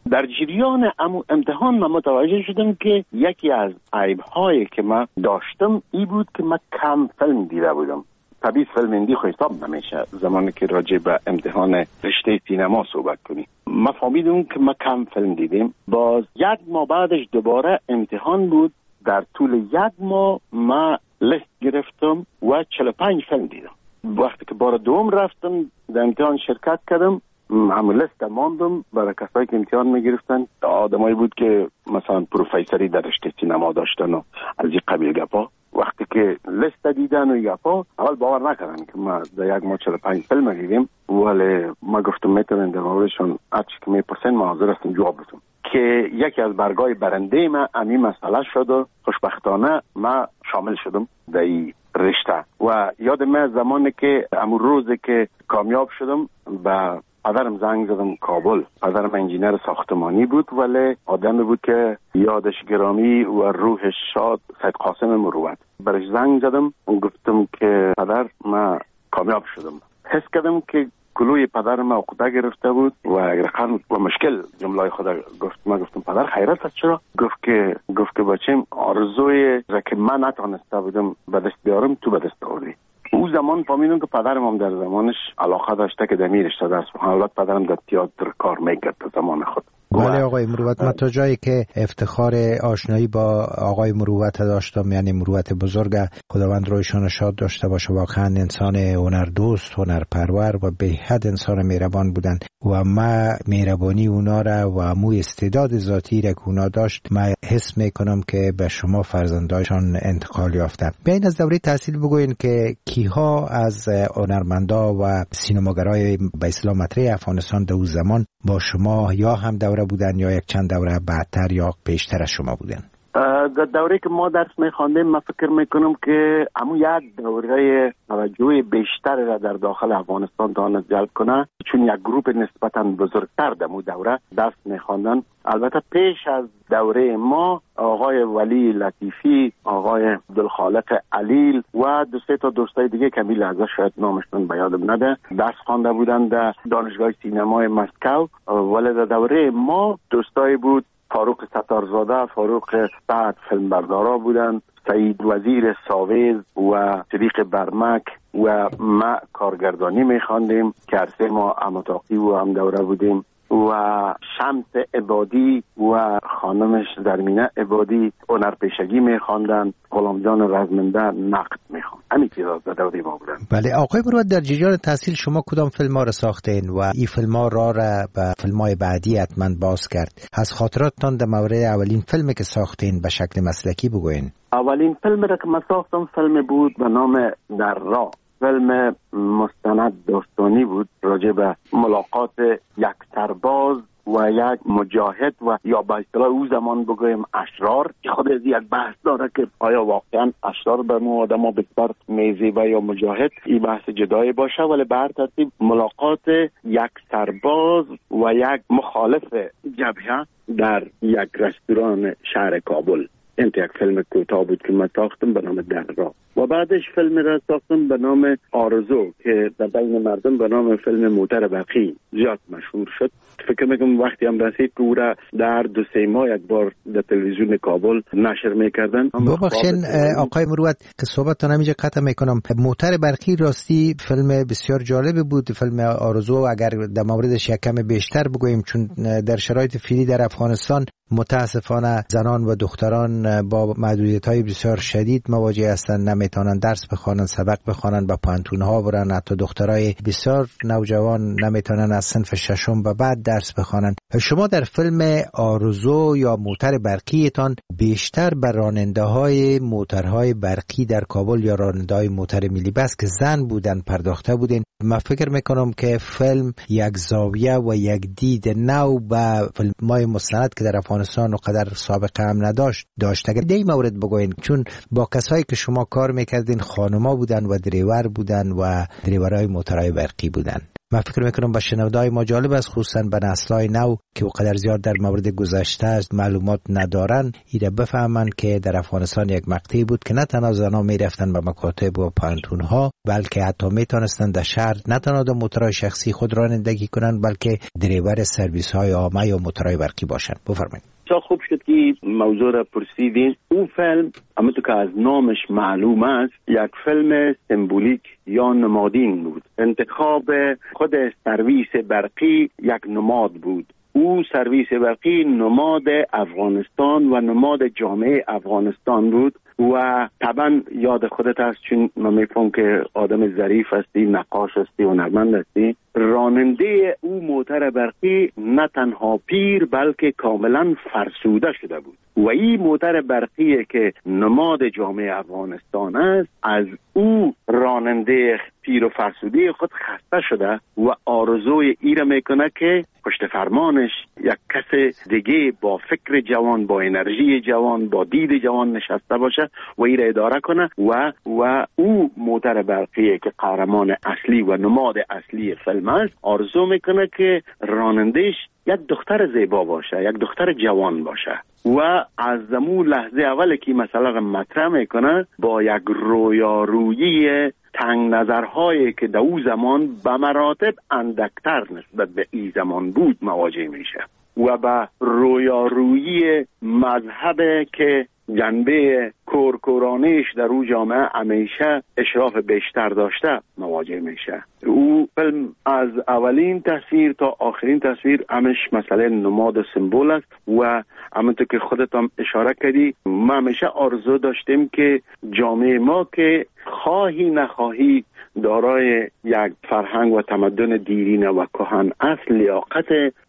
در جریان امتحان من متوجه شدم که یکی از عیب‌هایی که من داشتم ای بود که من کم فیلم دیده بودم. طبیعی فیلم هندی خو حساب نمیشه زمانی که راجع به امتحان رشته سینما صحبت کنی. من فهمیدم که من کم فیلم دیدم. باز یک ماه بعدش دوباره امتحان بود. در طول یک ماه من لیست گرفتم و چهل و پنج فیلم دیدم. وقتی که بار دوم رفتم در امتحان شرکت کردم، همون لیست ماندم برای کسایی که امتحان میگرفتن. آدمایی بود که مثلا پروفیسوری در رشته سینما داشتن و از این قبیل گپا. وقتی که لیست دیدن و گپا اول باور نکردن که ما در یک ماه چهل و پنج فیلم دیدیم، ولی ما گفتم میتونن در موردشون هرچی که میپرسن ما حاضر هستم جواب بدم. که یکی از برگای برنده ما همین مسئله شد و خوشبختانه ما شامل شدم در این رشته. و یاد من زمانی که امون روزی که کامیاب شدم با پدرم زنگ زدم کابل. پدرم انجینر ساختمانی بود ولی آدمی بود که یادش گرامی و روحش شاد، سید قاسم مروت. برش زنگ زدم و گفتم که پدر من کامیاب شدم. حس کردم که کلوی پدرم عقده گرفته بود و رقم و مشکل جمله خدا گفت. ما گفتم پدر خیرت است چرا؟ گفت که گفت که بچم آرزوی را که من نتونسته بودم به دست بیارم تو به دست آوردی. او زمان فهمیدم که پدرم هم در زمانش علاقه داشته که در می رشته درس بخونه. البته پدرم در تئاتر کار میکرد در زمان خود. بله آقای مروت، من تا جایی که افتخار آشنایی با آقای مروت داشتم، یعنی مروت بزرگ، خداوند رویشان شاد داشته باشه، واقعا انسان هنردوست، هنرپرور و به حد انسان مهربان بودن و ما مهربانی اونا را و مو استعداد ذاتی را که اونا داشت ما حس میکنم که به شما فرزندایشان انتقال یافتن. بین از دوره تحصیل بگوین که کیها از هنرمندا و سینماگرای به اصطلاح مطرح افغانستان در اون زمان با شما یا هم دوره بودن یا یک چند دوره بعدتر یا بیشتر از شما بودن؟ در دوره که ما درس میخواندیم من فکر میکنم که همون یک دوره توجه بیشتر را در داخل افغانستان تواند جلب کنه، چون یک گروپ نسبتا بزرگتر در اون دوره درس میخواندن. البته پیش از دوره ما آقای ولی لطیفی، آقای عبدالخالق علیل و دو سه تا دوستای دیگه که میل ازش شاید نامشون به یادم نده درس خوانده بودن در دانشگاه سینمای مسکو. ولی در دوره ما دوستای بود فاروق ستارزاده، فاروق سعد فیلمبردارا بودن، سعید وزیر ساویز و صدیق برمک و ما کارگردانی میخواندیم که هر ما امتاقی و هم دوره بودیم و شمس عبادی و خانمش درمینه عبادی هنرپیشگی میخواندن، غلام جان رزمنده نقد میخواند. همین چیزا در دوره ما بودن. بله آقای مروت، در جریان تحصیل شما کدام فیلم ها را ساختین و این فیلم ها را را به فیلم های بعدی حتما باز کرد؟ از خاطراتتان در مورد اولین فیلمی که ساختین به شکل مسلکی بگوین. اولین فیلم را که من ساختم فیلم بود به نام در راه. فیلم مستند داستانی بود راجع به ملاقات یک سرباز و یک مجاهد و یا به اصطلاح او زمان بگویم اشرار. خود از یک بحث داره که آیا واقعا اشرار به ما آدم بسیار میزیبه یا مجاهد، این بحث جدایی باشه. ولی به هر ترتیب ملاقات یک سرباز و یک مخالف جبهه در یک رستوران شهر کابل. این یک فیلم کوتاه بود که من ساختم به نام در راه و بعدش فیلم را ساختم به نام آرزو که در بین مردم به نام فیلم موتر برقی زیاد مشهور شد. فکر میکنم وقتی هم رسید که او را در دو سه ماه یک بار در تلویزیون کابل نشر میکردن. ببخشین آقای مروت که صحبت تا نمیجه قطع میکنم. موتر برقی راستی فیلم بسیار جالب بود. فیلم آرزو اگر در موردش یک کم بیشتر بگوییم، چون در شرایط فعلی در افغانستان متاسفانه زنان و دختران با محدودیت‌های بسیار شدید مواجه هستند، نمیتونن درس بخوانن، سبق بخوانن، با پانتون‌ها برن. حتی دخترای بسیار نوجوان نمیتونن از صنف ششم به بعد درس بخوانن. شما در فیلم آرزو یا موتر برقیتان بیشتر بر راننده‌های موترهای برقی در کابل یا راننده‌های موتر ملی بس که زن بودن پرداخته بودین. من فکر میکنم که فیلم یک زاویه و یک دید نو به فیلم‌های مستند که در افغانستان و قدر سابقه هم نداشت داشت. اگر دی مورد بگوین، چون با کسایی که شما کار میکردین خانما بودن و دریور بودن و دریورای موترهای برقی بودن. من فکر میکنم با شنودای ما جالب است، خصوصا به نسل‌های نو که وقدر زیاد در مورد گذشته است معلومات ندارن، ایره بفهمن که در افغانستان یک مقطعی بود که نه تنها زنان میرفتن به مکاتب و پانتون‌ها، بلکه حتی میتونستن در شهر نه تنها در موتورهای شخصی خود رانندگی کنن، بلکه دریور سرویس‌های عامه یا موتورهای برقی باشن. بفرمایید. خوب شد که موضوع را پرسیدین. اون فیلم همونطور که از نامش معلوم است یک فیلم سمبولیک یا نمادین بود. انتخاب خود سرویس برقی یک نماد بود. او سرویس برقی نماد افغانستان و نماد جامعه افغانستان بود و طبعا یاد خودت هست، چون من میفهم که آدم ظریف هستی، نقاش هستی و هنرمند هستی. راننده او موتر برقی نه تنها پیر بلکه کاملا فرسوده شده بود و این موتر برقی که نماد جامعه افغانستان است، از او راننده پیر و فرسوده خود خسته شده و آرزوی ای را میکنه که پشت فرمانش یک کس دیگه با فکر جوان، با انرژی جوان، با دید جوان نشسته باشه و ای را اداره کنه و و او موتر برقی که قهرمان اصلی و نماد اصلی فیلم است، آرزو میکنه که رانندهش یک دختر زیبا باشه، یک دختر جوان باشه و از زمون لحظه اول که مثلا مطرح میکنه با یک رویارویی تنگ نظرهایی که در او زمان به مراتب اندکتر نسبت به این زمان بود مواجه میشه و به رویارویی مذهب که جنبه کورکورانیش در او جامعه همیشه اشراف بیشتر داشته مواجه میشه. او فیلم از اولین تصویر تا آخرین تصویر همش مسئله نماد و سمبول است و همونطور که خودت هم اشاره کردی، ما همیشه آرزو داشتیم که جامعه ما که خواهی نخواهی دارای یک فرهنگ و تمدن دیرینه و کهن اصل، لیاقت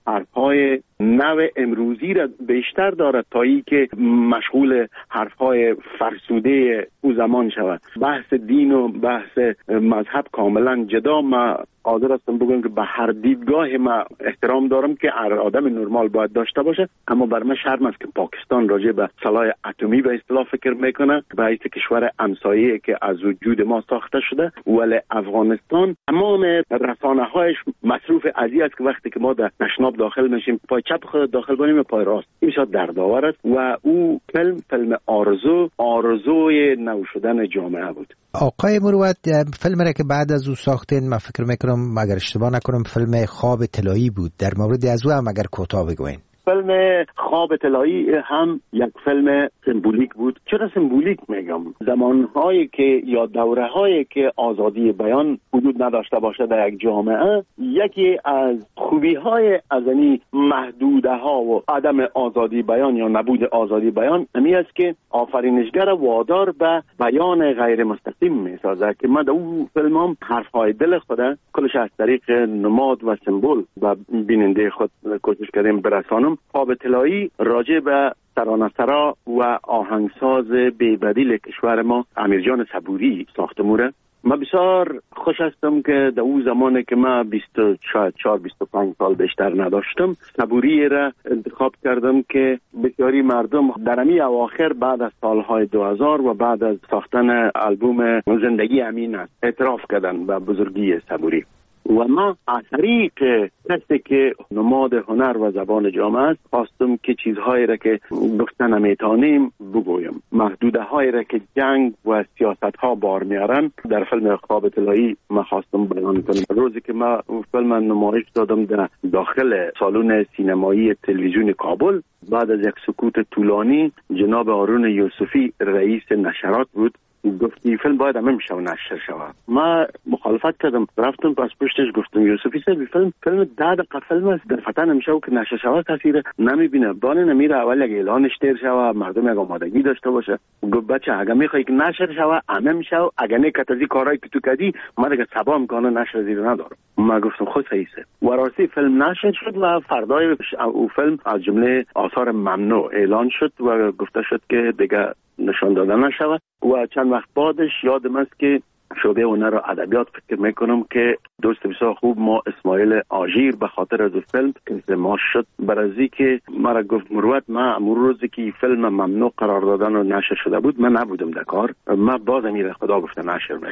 حرفهای نو امروزی را بیشتر دارد تا ای که مشغول حرفهای فرسوده او زمان شود. بحث دین و بحث مذهب کاملا جدا. ما حاضر هستم بگم که به هر دیدگاه ما احترام دارم که هر آدم نرمال باید داشته باشه، اما بر من شرم است که پاکستان راجع به سلاح اتمی به اصطلاح فکر میکنه به حیث کشور همسایه که از وجود ما ساخته شده، ولی افغانستان تمام رسانه‌هایش مصروف ازی است که وقتی که ما در نشناب داخل میشیم پای چپ خود داخل کنیم و پای راست، این شاد دردآور است و او فیلم فیلم آرزو آرزوی نو شدن جامعه بود. آقای مروت، فیلم را که بعد از او ساختین، من فکر میکنم اگر اشتباه نکنم فیلم خواب طلایی بود، در مورد از او هم اگر کوتاه بگوین. فیلم خواب طلایی هم یک فیلم سمبولیک بود. چرا سمبولیک میگم؟ زمانهایی که یا دوره‌هایی که آزادی بیان وجود نداشته باشه در یک جامعه، یکی از خوبی‌های از این محدوده‌ها و عدم آزادی بیان یا نبود آزادی بیان امی است که آفرینشگر وادار به بیان غیر مستقیم میسازه که ما در اون فیلمام حرف‌های دل خود کلش از طریق نماد و سمبول و بیننده خود کوشش کردیم برسانم. خواب طلایی راجع به ترانه‌سرا و آهنگساز بی‌بدیل کشور ما امیرجان صبوری ساخته موره. ما بسیار خوش هستم که در اون زمانی که ما بیست و چهار بیست و پنج سال بیشتر نداشتم، صبوری را انتخاب کردم که بسیاری مردم در امی اواخر بعد از سالهای دو هزار و بعد از ساختن آلبوم زندگی امین است اعتراف کردن به بزرگی صبوری و ما از طریق کسی که نماد هنر و زبان جامعه است خواستم که چیزهایی را که گفتن نمیتونیم بگویم، محدوده هایی را که جنگ و سیاست ها بار میارن در فیلم خواب طلایی ما خواستم بیان کنم. روزی که ما فیلم نمایش دادم در داخل سالن سینمایی تلویزیون کابل، بعد از یک سکوت طولانی جناب هارون یوسفی رئیس نشرات بود گفتی فیلم باید هم میشه و نشر شود. ما مخالفت کردم، رفتم پس پشتش گفتم یوسفی صاحب فیلم فیلم ده دقیقه فیلم است، در فتن نمیشه و که نشر شود کسی نمیبینه، بانه نمیره اول یک اعلانش تیر شود مردم یک آمادگی داشته باشه. گفت بچه اگه میخوای که نشر شود همه میشه و اگه نه کتازی کارهایی که تو کردی ما دیگه سبا امکانه نشر زیر ندارم. ما گفتم خود صحیحه و راستی فیلم نشر شد و فردای او فیلم از جمله آثار ممنوع اعلان شد و گفته شد که دیگه نشان دادن نشود و چند وقت بعدش یادم است که شعبه هنر و ادبیات فکر میکنم که دوست بسیار خوب ما اسماعیل آژیر به خاطر از فیلم انضمام شد برازی که مرا گفت مروت ما امور روزی که فیلم ممنوع قرار دادن و نشر شده بود من نبودم در کار، ما بازم میره خدا گفته نشر میکنم.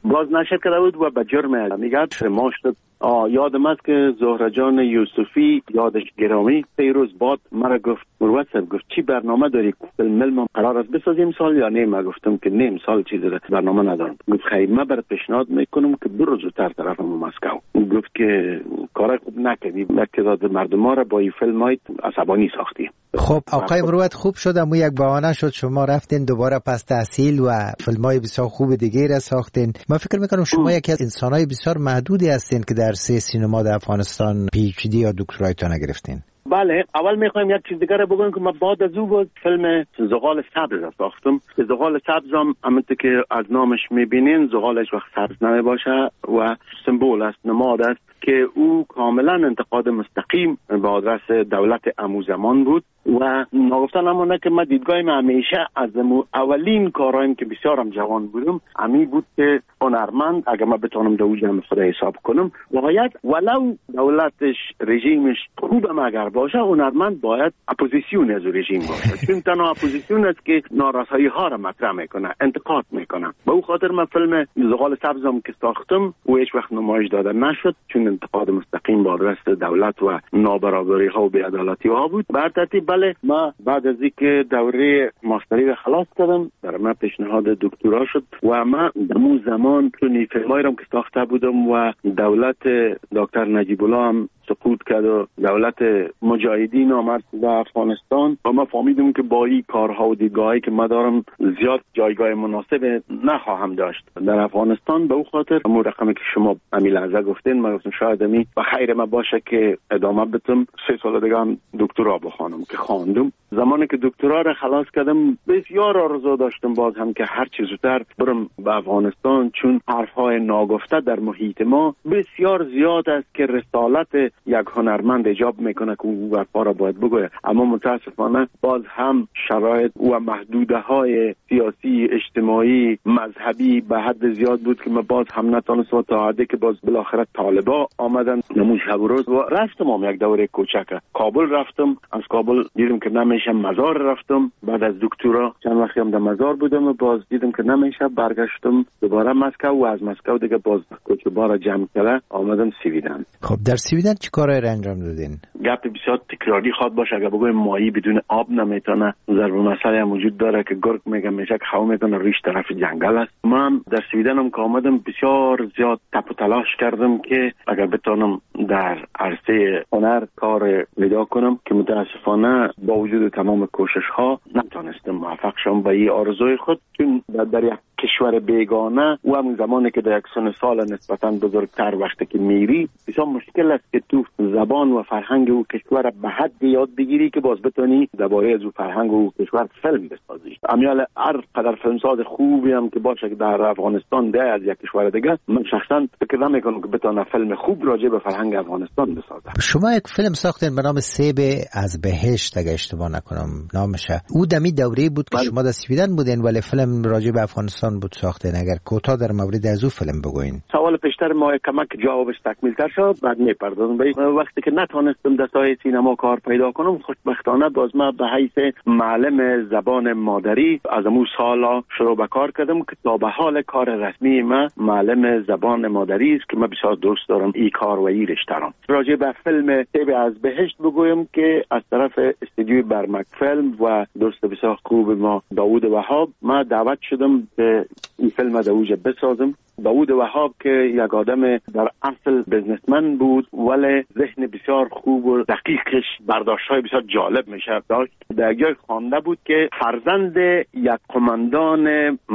باز نشر کرده بود و به جرم میگه ما شد. یادم است که زهره جان یوسفی یادش گرامی پیروز باد مرا گفت مروت صاحب گفت چی برنامه داری فیلم ما قرار است بسازیم سال یا نه؟ ما گفتم که نه سال چیزی برنامه ندارم. گفت خیر من برات پیشنهاد میکنم که برو زودتر طرف مسکو. گفت که کار خوب نکردی، تعداد مردم ها را با این فیلم های عصبانی ساختی. خب آقای مروت خوب شد، اما یک بهانه شد شما رفتین دوباره پس تحصیل و فیلم‌های بسیار خوب دیگه را ساختین. من فکر میکنم شما یکی از انسان‌های بسیار محدودی هستین که در سه سینما در افغانستان پی اچ دی یا دکترایتون گرفتین. بله، اول میخوایم یک چیز دیگر بگم که من بعد از او بود فیلم زغال سبز را ساختم. زغال سبز هم همونطور که از نامش میبینین زغالش وقت سبز نمیباشه و سمبول است، نماد است که او کاملا انتقاد مستقیم به آدرس دولت امو زمان بود و نگفتن امانه که من دیدگاهیم همیشه از اولین کارایم که بسیارم جوان بودم امی بود که هنرمند اگر من بتونم دو جمع خدا حساب کنم باید ولو دولتش رژیمش خوبم اگر باشه هنرمند باید اپوزیسیون از رژیم باشه، چون تنها اپوزیسیون است که نارسایی ها را مطرح میکنه، انتقاد میکنه. به او خاطر من فیلم زغال سبزم که ساختم و هیچ وقت نمایش داده نشد چون انتقاد مستقیم با آدرس دولت و نابرابری ها و بی‌عدالتی ها بود. بر ترتیب بله ما بعد از اینکه دوره ماستری را خلاص کردم در من پیشنهاد دکترا شد و ما در اون زمان چون فیلمایی را که ساخته بودم و دولت دکتر نجیب الله هم سقوط کرد و دولت مجاهدین آمد به افغانستان و ما فهمیدم که با این کارها و دیدگاهی که ما دارم زیاد جایگاه مناسب نخواهم داشت در افغانستان. به او خاطر همون رقمی که شما امی لحظه گفتین ما گفتم شاید امی و خیر ما باشه که ادامه بدم سه سال دیگه هم دکترا بخوانم که خواندم. زمانی که دکترا را خلاص کردم بسیار آرزو داشتم باز هم که هر چیز زودتر برم به افغانستان، چون حرفهای ناگفته در محیط ما بسیار زیاد است که رسالت یک هنرمند ایجاب میکنه که او حرفا را باید بگوید، اما متاسفانه باز هم شرایط و محدوده های سیاسی اجتماعی مذهبی به حد زیاد بود که من باز هم نتونستم تا حدی که باز بالاخره طالبا آمدن نمون شب و روز و رفتم هم یک دوره کوچک کابل رفتم. از کابل دیدم که نمیشه، مزار رفتم. بعد از دکترا چند وقتی هم در مزار بودم و باز دیدم که نمیشه، برگشتم دوباره مسکو و از مسکو دیگه باز کوچبارا جمع کرده آمدم سویدن. خب در سویدن چی کارایی را انجام دادین؟ گپ بسیار تکراری خواد باشه، اگه بگویم ماهی بدون آب نمیتونه. ضرب مسئله هم وجود داره که گرگ میگه میشه که خو میکنه ریش طرف جنگل است. من در سویدن هم که آمدم بسیار زیاد تپ و تلاش کردم که اگر بتونم در عرصه هنر کار پیدا کنم که متاسفانه با وجود تمام کوشش ها نتونستم موفق شم به این آرزوی خود، چون در یک کشور بیگانه و همون زمانی که در یک سن سال نسبتا بزرگتر وقتی که میری بسیار مشکل است که تو زبان و فرهنگ او کشور به حد یاد بگیری که باز بتونی درباره از او فرهنگ و کشور فیلم بسازی. امیال هر قدر فیلمساز خوبی هم که باشه که در افغانستان ده از یک کشور دیگه، من شخصا فکر نمیکنم که بتونه فیلم خوب راجع به فرهنگ افغانستان بسازه. شما یک فیلم ساختین به نام سیب از بهشت اگه اشتباه نکنم نامشه. او دمی دوره بود که شما در سویدن بودین ولی فیلم راجع به افغانستان بود ساختین. اگر کوتاه در مورد از او فیلم بگوین. سوال پیشتر ما کمک جوابش تکمیل‌تر شد بعد میپردازم. وقتی که نتونستم در ساحه سینما کار پیدا کنم خوشبختانه باز ما به حیث معلم زبان مادری از اون سالا شروع به کار کردم که تا به حال کار رسمی ما معلم زبان مادری است که من بسیار دوست دارم این کار و این رشته را. راجع به فیلم سیب از بهشت بگویم که از طرف استودیوی برمک فیلم و دوست بسیار خوب ما داوود وهاب ما دعوت شدم که این فیلم در اوج بسازم. داوود وهاب که یک آدم در اصل بزنسمن بود ولی ذهن بسیار خوب و دقیقش برداشت‌های بسیار جالب میشه داشت. در جای خوانده بود که فرزند یک قماندان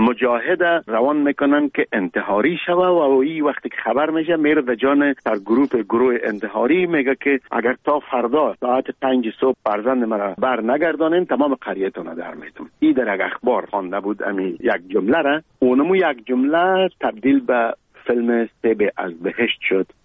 مجاهد روان میکنن که انتحاری شوه و این وقتی که خبر میشه میره به جان در گروه گروه انتحاری میگه که اگر تا فردا ساعت پنج صبح فرزند مرا بر نگردانین تمام قریه‌تون در میتم. این در یک اخبار خوانده بود امی یک جمله را اونمو یک جمله تبدیل به فیلم سیب از بهشت شد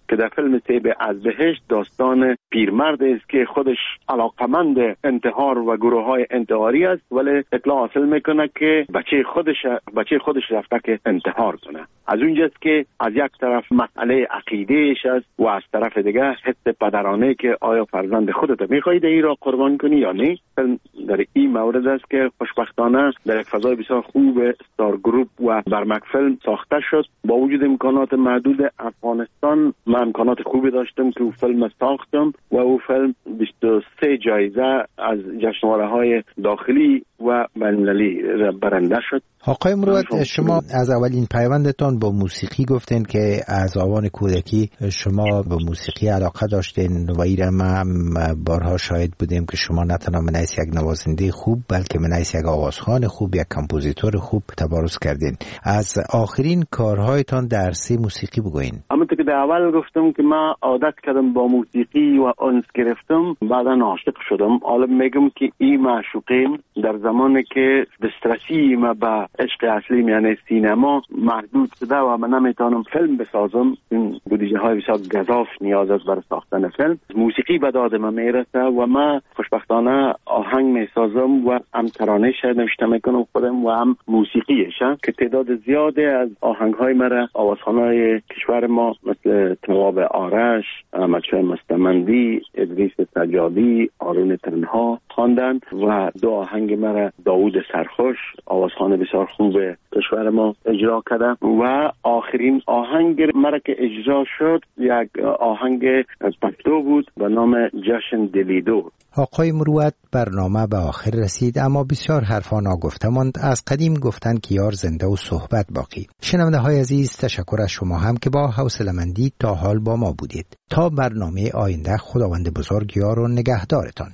که در فیلم طیب از بهشت داستان پیرمرد است که خودش علاقمند انتحار و گروه های انتحاری است، ولی اطلاع حاصل میکنه که بچه خودش بچه خودش رفته که انتحار کنه. از اونجاست که از یک طرف مسئله عقیدهش است و از طرف دیگه حس پدرانه که آیا فرزند خودت میخواهی این را قربان کنی یا نه. در این مورد است که خوشبختانه در یک فضای بسیار خوب ستار گروپ و برمک فیلم ساخته شد. با وجود امکانات محدود افغانستان من امکانات خوبی داشتم که او فیلم ساختم و او فیلم بیست و سه جایزه از جشنواره‌های داخلی و بین‌المللی برنده شد. آقای مروت، شما از اولین پیوندتان با موسیقی گفتین که از آوان کودکی شما به موسیقی علاقه داشتین و ایره ما بارها شاهد بودیم که شما نه تنها منیس یک نوازنده خوب بلکه منیس یک آوازخوان خوب، یک کمپوزیتور خوب تبارز کردین. از آخرین کارهایتان در سه موسیقی بگوین. همونطور که در اول گفتم که من عادت کردم با موسیقی و انس گرفتم، بعدا عاشق شدم. حالا میگم که این معشوقیم در زمانی که دسترسی ما به عشق اصلی یعنی سینما محدود شده و من نمیتونم فیلم بسازم، این بودجه های بسیار گزاف نیاز است برای ساختن فیلم. موسیقی به داد من میرسه و من خوشبختانه آهنگ میسازم و هم ترانه شاید نوشته میکنم خودم و هم موسیقیش که تعداد زیاده از آهنگ های مرا آوازخوانای کشور ما مثل تواب آرش، احمدشاه مستمندی، ادریس سجادی، آرون تنها خواندند و دو آهنگ مرا داوود سرخوش آوازخوان بسیار خوب کشور ما اجرا کرده و آخرین آهنگ مرا که اجرا شد یک آهنگ پشتو بود به نام جشن دلیدو. آقای مروت، برنامه به آخر رسید اما بسیار حرفا ناگفته ماند. از قدیم گفتن که یار زنده و صحبت باقی. شنونده های عزیز، تشکر از شما هم که با حوصله‌مندی تا حال با ما بودید. تا برنامه آینده، خداوند بزرگ یار و نگهدارتان.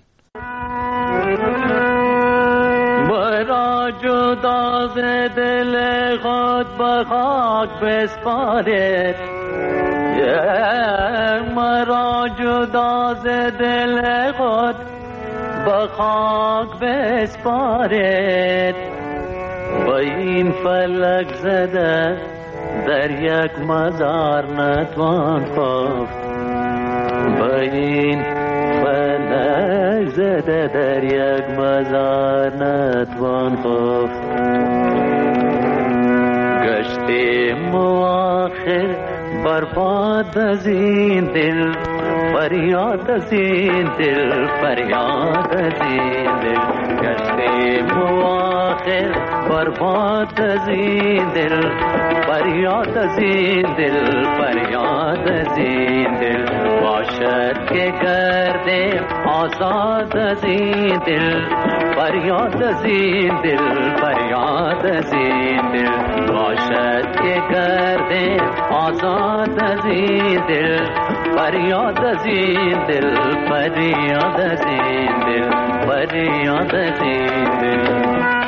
مرا جدا ز دل خود به خاک بسپارید، مرا جدا ز دل خود به خاک بسپارید، با این فلک زده در یک مزار نتوان خفت، با این فلک زده در یک مزار نتوان خفت. گشتیم آخر برباد از این دل، فریاد از این دل، فریاد از این دل. گشتیم آخر برباد از این دل، فریاد از این دل، فریاد از این دل. باشد که گردیم آزاد از این دل، فریاد از این دل، فریاد از این دل. باشد که گردیم آزاد از این دل، فریاد از این دل، فریاد از این دل، فریاد از این دل.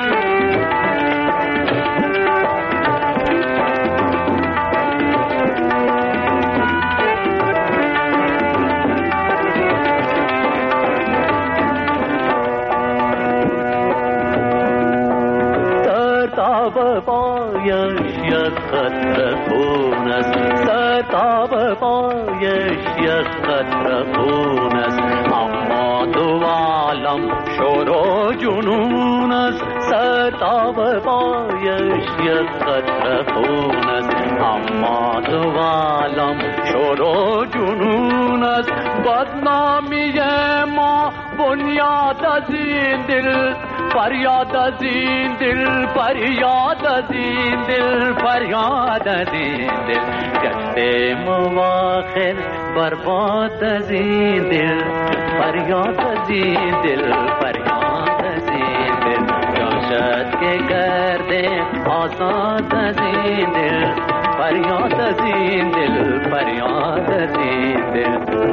ستاب پایش یک قطره خون است، ستاب پایش یک قطره خون است، اما دو عالم شور و جنون است. ستاب پایش یک قطره خون است، اما دو عالم شور و جنون است. بدنامی ما بنیاد از این دل، فریاد از این دل، فریاد از این دل، فریاد از این دل. گشتیم آخر برباد از این دل، فریاد از این دل، فریاد از این دل. جاشد که گردیم آزاد از این دل، فریاد از این دل، فریاد از این دل.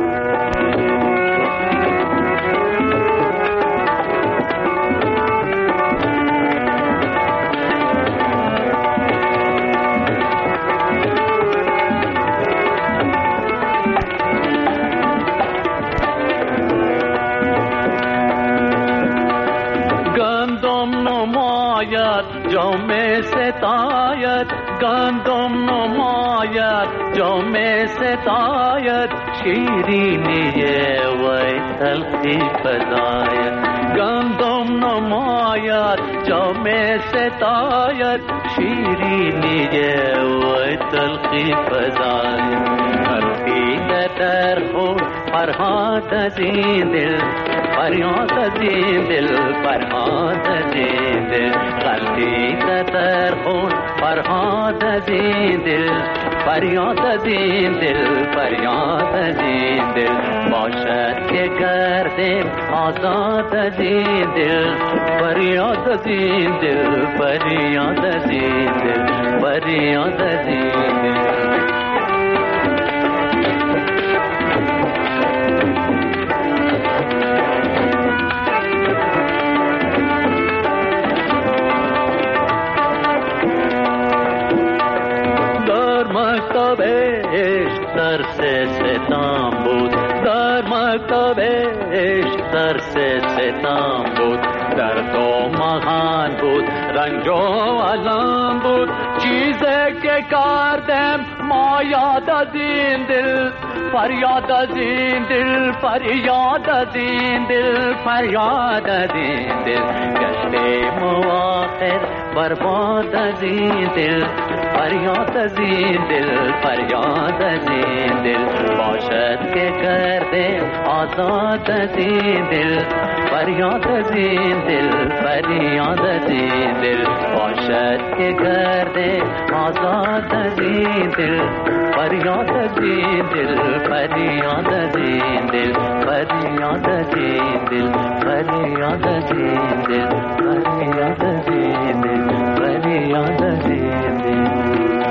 گندم نماید جام ستاید، گندم گندم نماید جام ستاید شیرینی وی تلخی فزاید گندم نماید جام ستاید شیرینی وی تلخی فزاید در خود فرهاد از این دل فریاد از این دل فرهاد از این دل غلطی در خود فرهاد از این دل فریاد از این دل فریاد از این دل باشد که گردیم آزاد از این دل فریاد از این دل فریاد از این دل فریاد از این دل مکتب عشق درس ستم بود در مکتب عشق درس ستم بود در دو مهان بود رنج و علم بود چیزی که کردم ما یاد از این دل فریاد از این دل فریاد از این دل فریاد از این دل گشتیم و آخر برباد از این دل فریاد از این دل فریاد از این دل باشد که کرده آزاد از این دل فریاد از این دل فریاد از این دل باشد که کرده آزاد از این دل فریاد از این دل فریاد از این دل فریاد از این دل فریاد از این دل فریاد از این دل فریاد از این دل